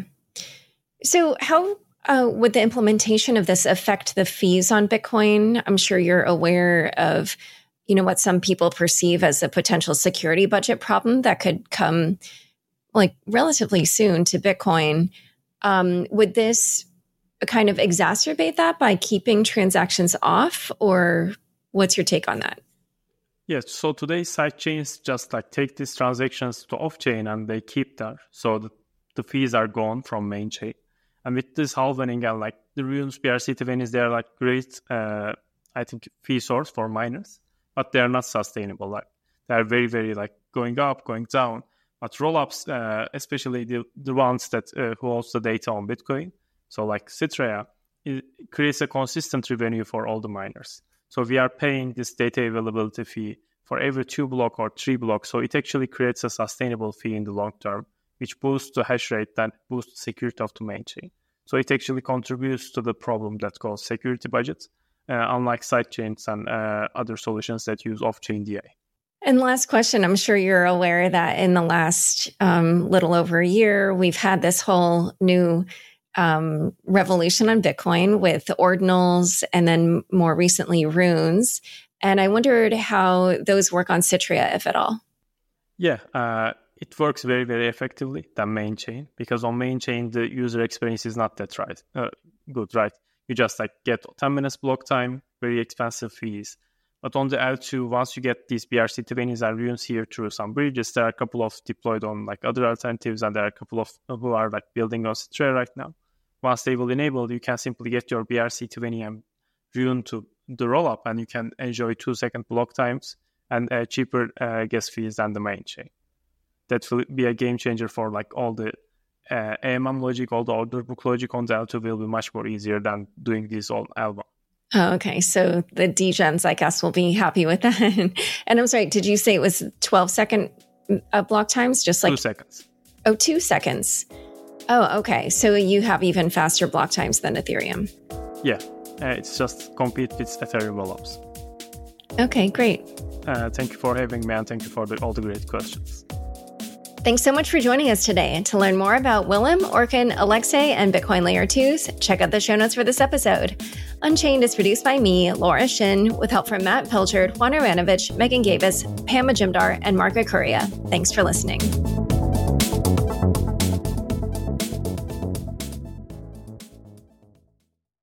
So how uh, would the implementation of this affect the fees on Bitcoin? I'm sure you're aware of, you know, what some people perceive as a potential security budget problem that could come like relatively soon to Bitcoin. Um, would this kind of exacerbate that by keeping transactions off, or what's your take on that? Yes, so today sidechains just like take these transactions to off-chain and they keep there. So the, the fees are gone from main chain. And with this halvening and like the Runes B R C twenties, they're like great, uh, I think, fee source for miners, but they're not sustainable. Like they're very, very like going up, going down. But rollups, uh, especially the, the ones that uh, who holds the data on Bitcoin, so like Citrea, it creates a consistent revenue for all the miners. So we are paying this data availability fee for every two block or three blocks. So it actually creates a sustainable fee in the long term, which boosts the hash rate and boosts the security of the main chain. So it actually contributes to the problem that calls security budgets, uh, unlike sidechains and uh, other solutions that use off-chain D A. And last question, I'm sure you're aware that in the last um, little over a year, we've had this whole new Um, revolution on Bitcoin with ordinals and then more recently runes. And I wondered how those work on Citrea, if at all. Yeah, uh, it works very, very effectively than main chain, because on main chain, the user experience is not that right, uh, good, right? You just like get ten minutes block time, very expensive fees. But on the L two, once you get these B R C twenties and runes here through some bridges, there are a couple of deployed on like other alternatives, and there are a couple of who are like building on Citrix right now. Once they will enable, you can simply get your B R C twenty and rune to the rollup, and you can enjoy two second block times and uh, cheaper uh, gas fees than the main chain. That will be a game changer for like all the uh, A M M logic, all the order book logic on the L two will be much more easier than doing this on L one. Oh, okay. So the degens, I guess, will be happy with that. And I'm sorry, did you say it was twelve second uh, block times? Just like two seconds. Oh, two seconds. Oh, okay. So you have even faster block times than Ethereum. Yeah, uh, it's just compete with Ethereum rollups. Okay, great. Uh, thank you for having me, and thank you for the, all the great questions. Thanks so much for joining us today. To learn more about Willem, Orkin, Alexei, and Bitcoin Layer twos, check out the show notes for this episode. Unchained is produced by me, Laura Shin, with help from Matt Pilchard, Juan Aranovich, Megan Gavis, Pam Majumdar, and Mark Akuria. Thanks for listening.